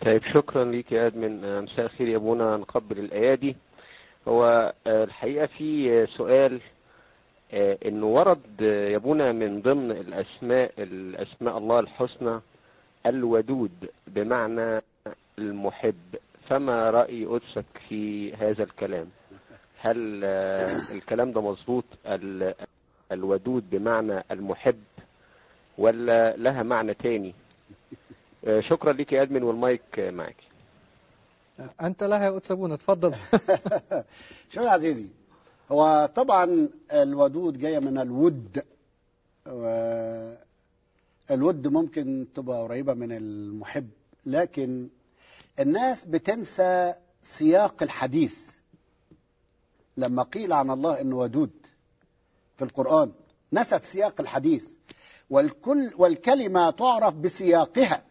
Speaker 6: طيب شكرا ليك يا ادمن. مساء الخير يا ابونا، نقبل الايادي. هو الحقيقه في سؤال انه ورد يا ابونا من ضمن الاسماء الاسماء الله الحسنى الودود بمعنى المحب، فما راي قدسك في هذا الكلام؟ هل الكلام ده مظبوط، الودود بمعنى المحب، ولا لها معنى تاني؟ شكرا لك يا ادمن، والمايك معك.
Speaker 1: انت لها يا قدس ابونا، اتفضل.
Speaker 2: شوف يا عزيزي، هو طبعا الودود جايه من الود، الود ممكن تبقى قريبه من المحب، لكن الناس بتنسى سياق الحديث. لما قيل عن الله انه ودود في القرآن نست سياق الحديث، والكل والكلمة تعرف بسياقها.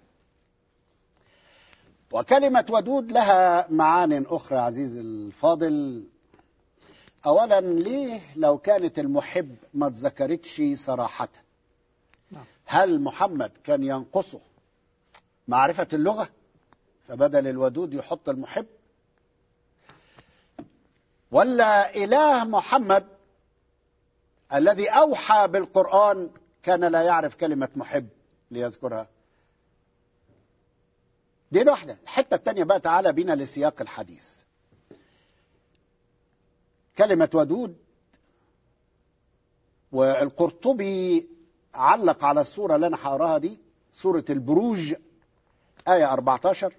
Speaker 2: وكلمة ودود لها معان أخرى عزيزي الفاضل. أولا، ليه لو كانت المحب ما تذكرتش صراحة؟ هل محمد كان ينقصه معرفة اللغة فبدل الودود يحط المحب؟ ولا إله محمد الذي أوحى بالقرآن كان لا يعرف كلمة محب ليذكرها؟ دي واحدة. الحتة الثانية بقى، تعالى بينا لسياق الحديث. كلمة ودود، والقرطبي علق على السورة اللي أنا هقراها دي، سورة البروج آية أربعة عشر،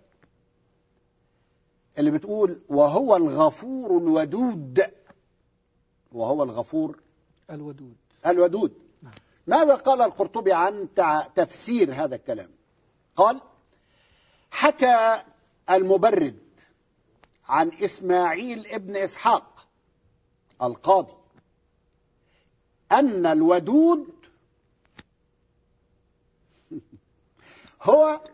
Speaker 2: اللي بتقول وهو الغفور الودود. وهو الغفور
Speaker 1: الودود
Speaker 2: الودود.
Speaker 1: نعم.
Speaker 2: ماذا قال القرطبي عن تفسير هذا الكلام؟ قال: حكى المبرد عن إسماعيل ابن إسحاق القاضي أن الودود هو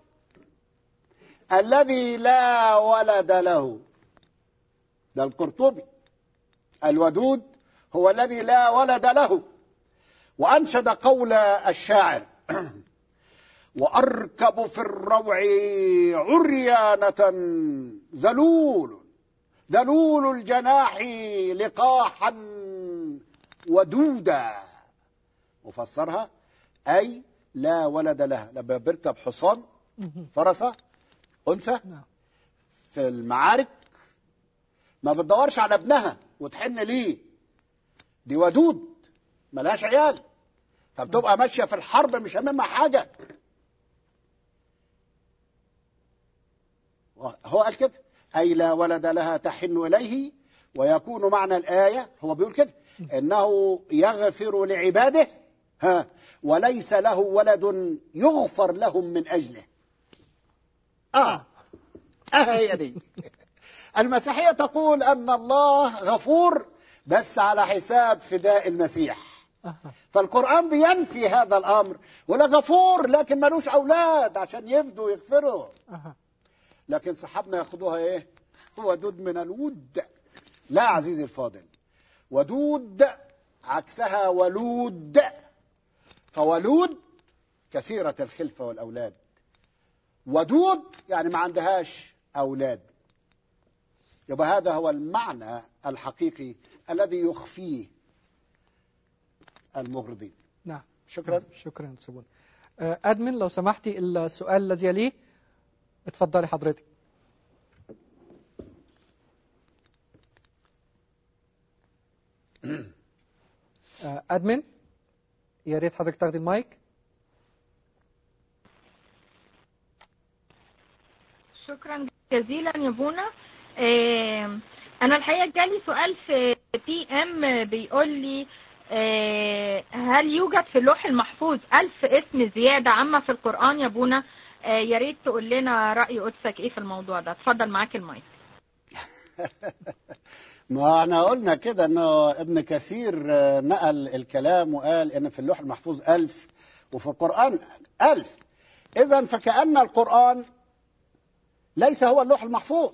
Speaker 2: الذي لا ولد له. ده القرطبي. الودود هو الذي لا ولد له. وأنشد قول الشاعر: وأركب في الروع عريانة ذلول ذلول الجناح لقاحا ودودا. وفسرها أي لا ولد لها. لما بيركب حصان فرسة أنثى في المعارك ما بتدورش على ابنها وتحن ليه، دي ودود ملهاش عيال، فبتبقى ماشية في الحرب مش هممها حاجة. هو قال كده أي لا ولد لها تحن إليه. ويكون معنى الآية، هو بيقول كده، إنه يغفر لعباده ها وليس له ولد يغفر لهم من أجله. آه آه هي دي. المسيحية تقول أن الله غفور بس على حساب فداء المسيح. فالقرآن بينفي هذا الأمر، ولا غفور لكن ملوش أولاد عشان يفدوا ويغفروا. لكن صحابنا ياخدوها إيه؟ ودود من الود. لا عزيزي الفاضل، ودود عكسها ولود. فولود كثيرة الخلفة والأولاد، ودود يعني ما عندهاش أولاد. يبقى هذا هو المعنى الحقيقي الذي يخفيه المغرضين.
Speaker 1: نعم.
Speaker 2: شكرا.
Speaker 1: شكرا سبون. أدمن لو سمحتي السؤال الذي يليه، اتفضلي حضرتك. أدمن يا ريت حضرتك تاخدي المايك.
Speaker 3: شكرا جزيلا يا بونا. اه انا الحقيقه جالي سؤال في بي ام بيقول لي اه هل يوجد في اللوح المحفوظ ألف اسم زياده عما في القرآن يا بونا؟ اه يا ريت تقول لنا رأي قدسك ايه في الموضوع ده. اتفضل معاك المايك.
Speaker 2: ما احنا قلنا كده انه ابن كثير نقل الكلام وقال ان في اللوح المحفوظ ألف وفي القرآن ألف. اذا فكأن القرآن ليس هو اللوح المحفوظ.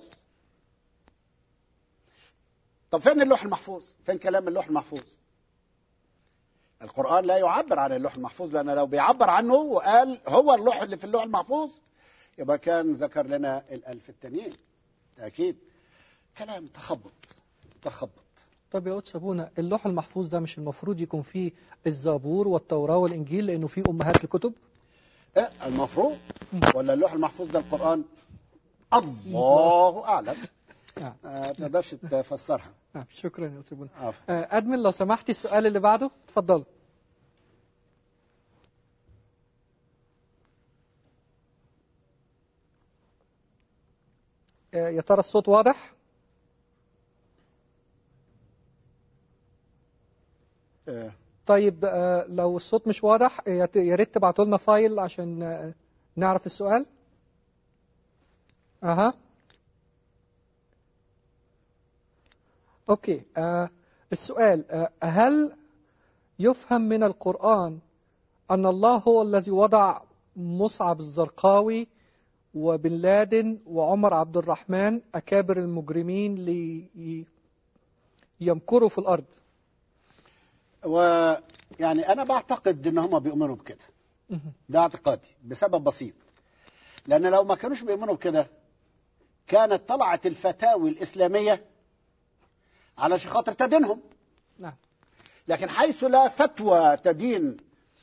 Speaker 2: طب فين اللوح المحفوظ؟ فين كلام اللوح المحفوظ؟ القرآن لا يعبر عن اللوح المحفوظ، لأن لو بيعبر عنه وقال هو اللوح اللي في اللوح المحفوظ يبقى كان ذكر لنا الألف التانيين أكيد. كلام تخبط تخبط.
Speaker 1: طب يا قدس أبونا، اللوح المحفوظ ده مش المفروض يكون فيه الزبور والتوراة والإنجيل لأنه فيه أمهات الكتب؟
Speaker 2: إيه المفروض؟ ولا اللوح المحفوظ ده القرآن؟ الله أعلم.
Speaker 1: نعم.
Speaker 2: ما تقدرش تفسرها.
Speaker 1: نعم. شكرا يا قدس أبونا.
Speaker 2: عفوا.
Speaker 1: آه، أدمن لو سمحتي السؤال اللي بعده اتفضل. آه، يا ترى الصوت واضح؟
Speaker 2: إيه.
Speaker 1: طيب آه، لو الصوت مش واضح يا ت- يا ريت تبعتوا لنا فايل عشان آه، نعرف السؤال. اها اوكي. آه، السؤال آه، هل يفهم من القرآن أن الله هو الذي وضع مصعب الزرقاوي وبن لادن وعمر عبد الرحمن أكابر المجرمين ليمكروا في الأرض؟
Speaker 2: ويعني أنا بعتقد إن هم بيؤمنوا بكده. ده اعتقادي بسبب بسيط. لأن لو ما كانوش بيؤمنوا بكده كانت طلعت الفتاوي الإسلامية علشان خاطر تدينهم.
Speaker 1: نعم.
Speaker 2: لكن حيث لا فتوى تدين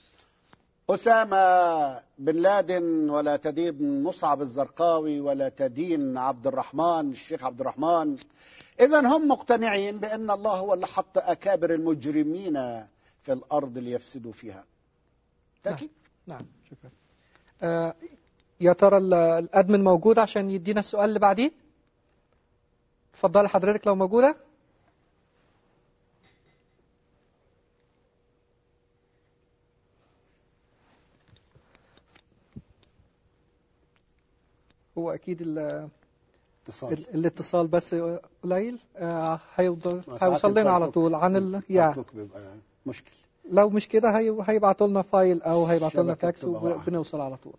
Speaker 2: أسامة بن لادن ولا تدين مصعب الزرقاوي ولا تدين عبد الرحمن الشيخ عبد الرحمن، إذا هم مقتنعين بأن الله هو اللي حط أكابر المجرمين في الأرض ليفسدوا فيها. تأكيد.
Speaker 1: نعم. نعم. شكرا. آه، يا ترى ال- الأدمن موجود عشان يدينا السؤال اللي بعديه؟ اتفضلي حضرتك لو موجودة. هو أكيد ال-
Speaker 2: اتصال.
Speaker 1: ال- الاتصال بس قليل. آه، هيوض-
Speaker 2: ساعات
Speaker 1: هيوصل لنا على
Speaker 2: البارتوك-
Speaker 1: طول عن ال... يا
Speaker 2: البارتوك بيبقى مشكل.
Speaker 1: لو مش كده هي... هيبعتوا لنا فايل أو هيبعتوا لنا
Speaker 2: الشبكة
Speaker 1: فاكس
Speaker 2: بتبقى واقعة.
Speaker 1: وبنوصل على طول.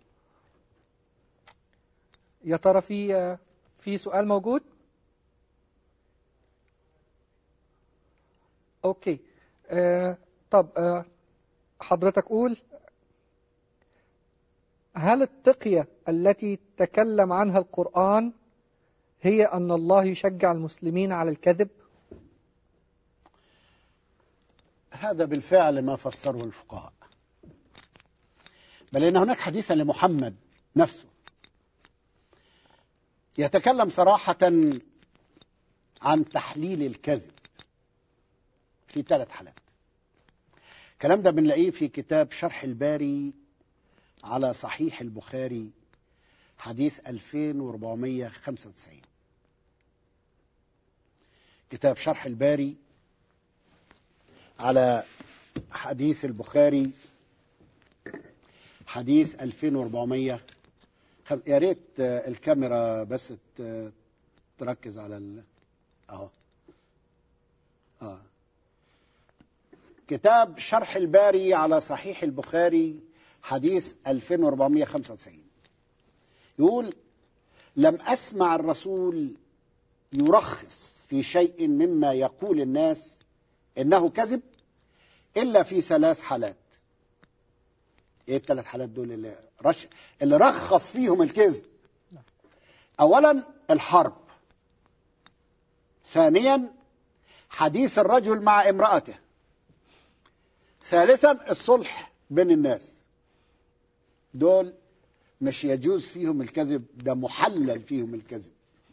Speaker 1: يا ترى في آه، في سؤال موجود؟ أوكي. آه، طب آه، حضرتك قول، هل التقية التي تكلم عنها القرآن هي أن الله يشجع المسلمين على الكذب؟
Speaker 2: هذا بالفعل ما فسره الفقهاء، بل إن هناك حديثا لمحمد نفسه يتكلم صراحة عن تحليل الكذب في ثلاث حالات. الكلام ده بنلاقيه في كتاب شرح الباري على صحيح البخاري حديث ألفين وأربعمائة وخمسة وتسعين. كتاب شرح الباري على حديث البخاري حديث ألفين وأربعمائة. يا ريت الكاميرا بس تركز على ال... اهو اه كتاب شرح الباري على صحيح البخاري حديث ألفين وأربعمائة وخمسة وتسعين يقول: لم أسمع الرسول يرخص في شيء مما يقول الناس إنه كذب إلا في ثلاث حالات. إيه الثلاث حالات دول اللي, رش... اللي رخص فيهم الكذب؟ أولا الحرب، ثانيا حديث الرجل مع امرأته، ثالثا الصلح بين الناس. دول مش يجوز فيهم الكذب، ده محلل فيهم الكذب.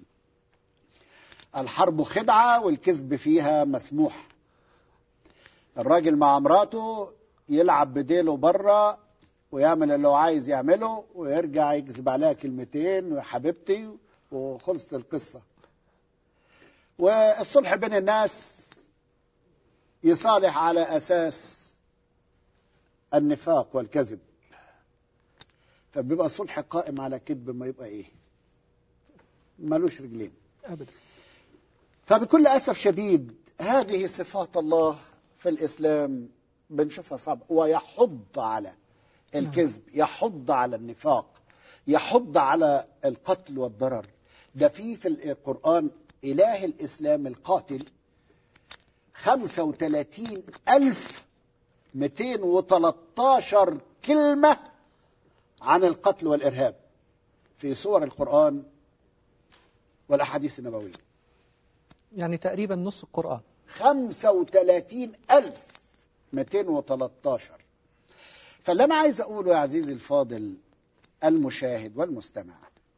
Speaker 2: الحرب خدعة والكذب فيها مسموح. الراجل مع امراته يلعب بديله بره ويعمل اللي هو عايز يعمله ويرجع يكذب عليها كلمتين وحبيبتي وخلصت القصة. والصلح بين الناس يصالح على أساس النفاق والكذب، فبيبقى الصلح قائم على كذب، ما يبقى ايه؟ مالوش رجلين
Speaker 1: أبدا.
Speaker 2: فبكل أسف شديد هذه صفات الله في الإسلام بنشوفها صعبة، ويحض على الكذب، يحض على النفاق، يحض على القتل والضرر. ده في في القرآن إله الإسلام القاتل خمسة وثلاثين ألف ومئتين وثلاثة عشر كلمة عن القتل والإرهاب في سور القرآن والأحاديث النبوية.
Speaker 1: يعني تقريبا نص القرآن.
Speaker 2: خمسة وثلاثين ألف ومئتين وثلاثة عشر. فاللي أنا عايز أقوله يا عزيزي الفاضل المشاهد والمستمع،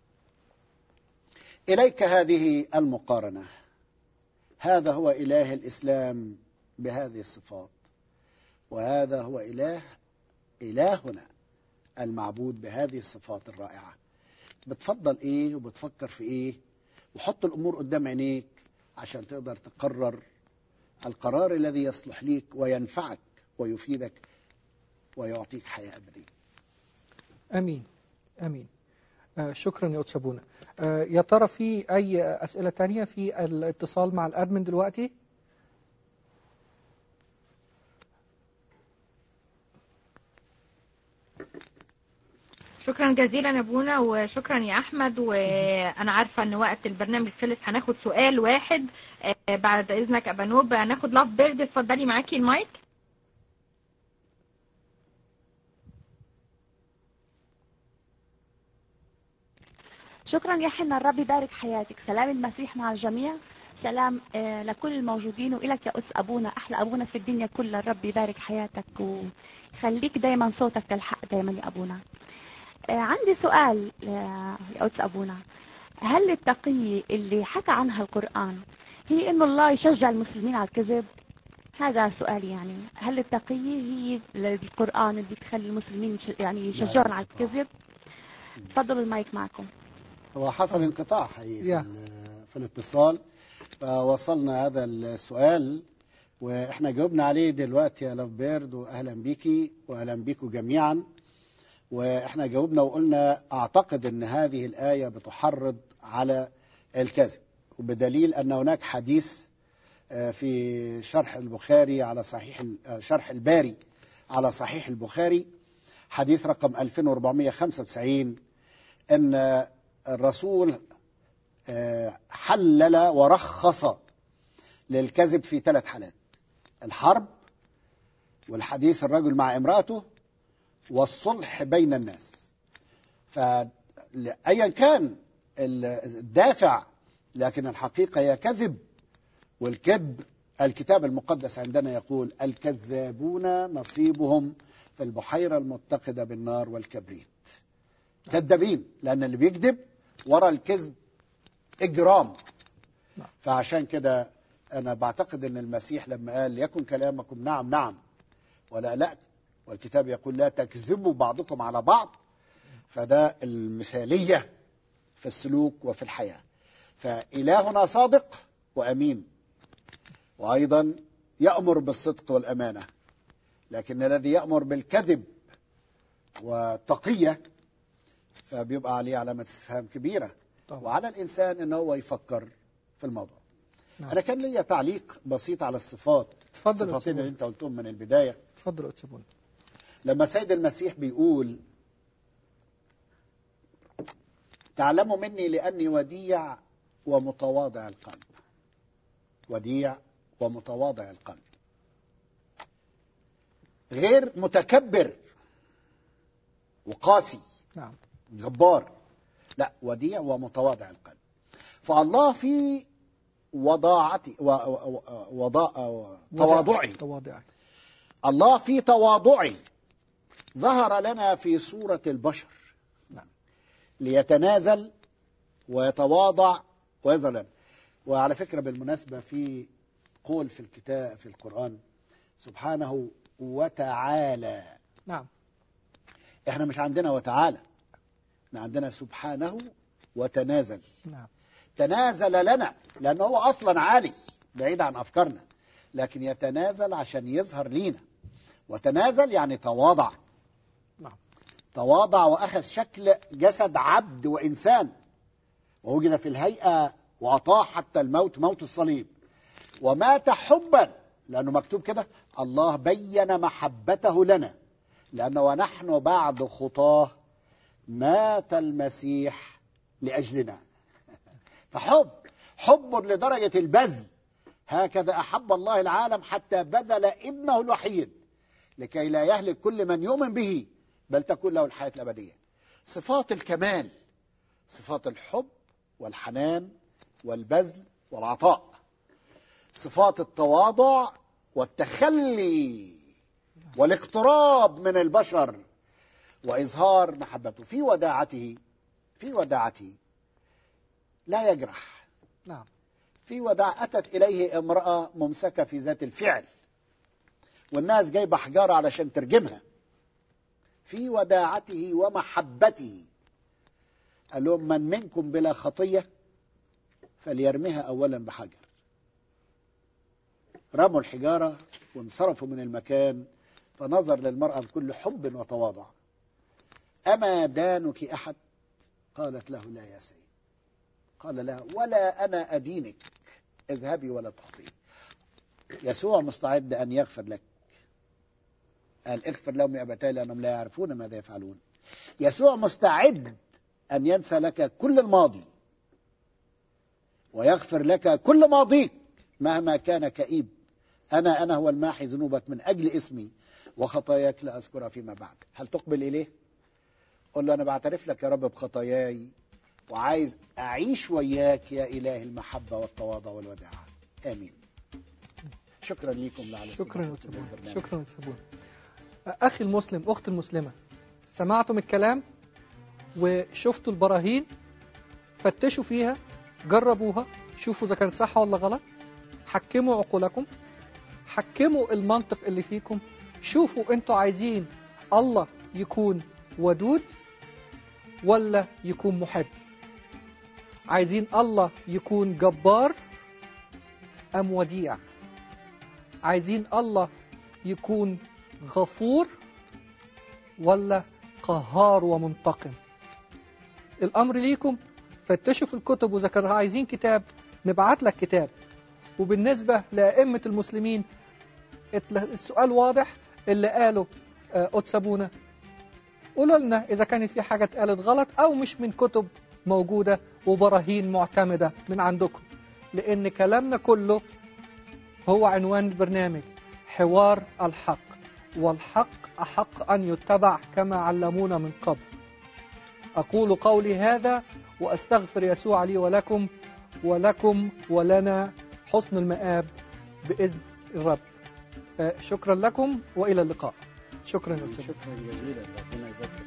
Speaker 2: إليك هذه المقارنة. هذا هو إله الإسلام بهذه الصفات، وهذا هو إله إلهنا المعبود بهذه الصفات الرائعة. بتفضل إيه وبتفكر في إيه، وحط الأمور قدام عينيك عشان تقدر تقرر القرار الذي يصلح ليك وينفعك ويفيدك ويعطيك حياة أبدية.
Speaker 1: أمين أمين. آه شكرا يا قدس أبونا. آه يا ترى في أي أسئلة تانية في الاتصال مع الأدمن دلوقتي؟
Speaker 3: شكرا جزيلا يا ابونا، وشكرا يا احمد. وانا عارفه ان وقت البرنامج خلص، هناخد سؤال واحد بعد اذنك ابانوب. هناخد لاف بيرد، اتفضلي معاكي المايك.
Speaker 7: شكرا يا حنا، الرب يبارك حياتك. سلام المسيح مع الجميع. سلام لكل الموجودين، وإلك يا قدس أبونا، أحلى أبونا في الدنيا كلها. الرب يبارك حياتك ويخليك دايما صوتك للحق دايما يا أبونا. عندي سؤال يا قدس أبونا، هل التقية اللي حكى عنها القرآن هي إنه الله يشجع المسلمين على الكذب؟ هذا سؤالي. يعني هل التقية هي القرآن اللي بتخلي المسلمين يعني يشجعون على الكذب؟ تفضلوا المايك معكم.
Speaker 2: هو حصل انقطاع حقيقي في, في الاتصال، فوصلنا هذا السؤال واحنا جاوبنا عليه دلوقتي يا لاف بيرد، واهلا بيكي واهلا بيكم جميعا. واحنا جاوبنا وقلنا اعتقد ان هذه الآية بتحرض على الكذب، وبدليل ان هناك حديث في شرح البخاري على صحيح شرح الباري على صحيح البخاري، حديث رقم ألفين وأربعمائة وخمسة وتسعين، ان الرسول حلل ورخص للكذب في ثلاث حالات: الحرب، والحديث الرجل مع امرأته، والصلح بين الناس. فأيا كان الدافع، لكن الحقيقة هي كذب. والكذب الكتاب المقدس عندنا يقول: الكذابون نصيبهم في البحيرة المتقدة بالنار والكبريت. كذابين، لأن اللي بيكذب وراء الكذب إجرام. فعشان كده أنا بعتقد أن المسيح لما قال: يكن كلامكم نعم نعم ولا لا، والكتاب يقول: لا تكذبوا بعضكم على بعض، فده المثالية في السلوك وفي الحياة. فإلهنا صادق وأمين، وأيضا يأمر بالصدق والأمانة، لكن الذي يأمر بالكذب والتقية فبيبقى عليه علامة استفهام كبيرة. طبعا. وعلى الإنسان أنه هو يفكر في الموضوع. نعم. أنا كان لي تعليق بسيط على الصفات، الصفاتين اللي أنت قلتهم من البداية.
Speaker 1: تفضل أتسبون.
Speaker 2: لما سيد المسيح بيقول: تعلموا مني لأني وديع ومتواضع القلب. وديع ومتواضع القلب، غير متكبر وقاسي. نعم. جبار، لا، وديع ومتواضع القلب. فالله في وضاعتي وضاء تواضعي، الله في تواضعي ظهر لنا في صورة البشر. نعم. ليتنازل ويتواضع ويظهر لنا. وعلى فكرة بالمناسبة في قول في الكتاب في القرآن: سبحانه وتعالى. نعم. احنا مش عندنا وتعالى، احنا عندنا سبحانه وتنازل. نعم. تنازل لنا لأنه هو أصلا عالي بعيد عن أفكارنا، لكن يتنازل عشان يظهر لينا. وتنازل يعني تواضع. نعم. تواضع وأخذ شكل جسد عبد وإنسان، ووجد في الهيئة وأطاع حتى الموت، موت الصليب، ومات حبا، لأنه مكتوب كده: الله بين محبته لنا لأنه ونحن بعد خطاه مات المسيح لأجلنا. فحب حب لدرجة البذل. هكذا أحب الله العالم حتى بذل ابنه الوحيد لكي لا يهلك كل من يؤمن به بل تكون له الحياة الأبدية. صفات الكمال صفات الحب والحنان والبذل والعطاء، صفات التواضع والتخلي والاقتراب من البشر وإظهار محبته. في وداعته في وداعته لا يجرح.
Speaker 1: نعم.
Speaker 2: في وداع أتت إليه امرأة ممسكة في ذات الفعل والناس جايبة حجارة علشان ترجمها. في وداعته ومحبته قال لهم من منكم بلا خطية فليرميها أولا بحجر. رموا الحجارة وانصرفوا من المكان، فنظر للمرأة بكل حب وتواضع. أما دانك أحد؟ قالت له لا يا سيد. قال لها ولا أنا أدينك، اذهبي ولا تخطئي. يسوع مستعد أن يغفر لك. قال اغفر لهم يا أبتاه لأنهم لا يعرفون ماذا يفعلون. يسوع مستعد أن ينسى لك كل الماضي ويغفر لك كل ماضيك مهما كان كئيب. أنا أنا هو الماحي ذنوبك من أجل اسمي وخطاياك لا أذكرها فيما بعد. هل تقبل إليه؟ قل له أنا بعترف لك يا رب بخطاياي وعايز أعيش وياك يا إله المحبة والتواضع والوداعة. آمين. شكرا لكم لعل
Speaker 1: شكرا وتسابون. شكرا وتسابون. أخي المسلم، أخت المسلمة، سمعتم الكلام وشفتوا البراهين، فتشوا فيها، جربوها، شوفوا إذا كانت صح ولا غلط، حكموا عقولكم، حكموا المنطق اللي فيكم، شوفوا أنتوا عايزين الله يكون ودود ولا يكون محب، عايزين الله يكون جبار أم وديع، عايزين الله يكون غفور ولا قهار ومنتقم. الأمر ليكم، فتشوا في الكتب، وإذا كانوا عايزين كتاب نبعت لك كتاب. وبالنسبة لأئمة المسلمين السؤال واضح، اللي قالوا قدس أبونا قولوا لنا إذا كانت في حاجة اتقالت غلط أو مش من كتب موجودة وبراهين معتمدة من عندكم، لأن كلامنا كله هو عنوان البرنامج حوار الحق، والحق أحق أن يتبع كما علمونا من قبل. أقول قولي هذا وأستغفر يسوع لي ولكم ولكم ولنا حسن المآب بإذن الرب. شكرا لكم وإلى اللقاء. شكرا
Speaker 2: شكرا جزيلا. ربنا يبارك.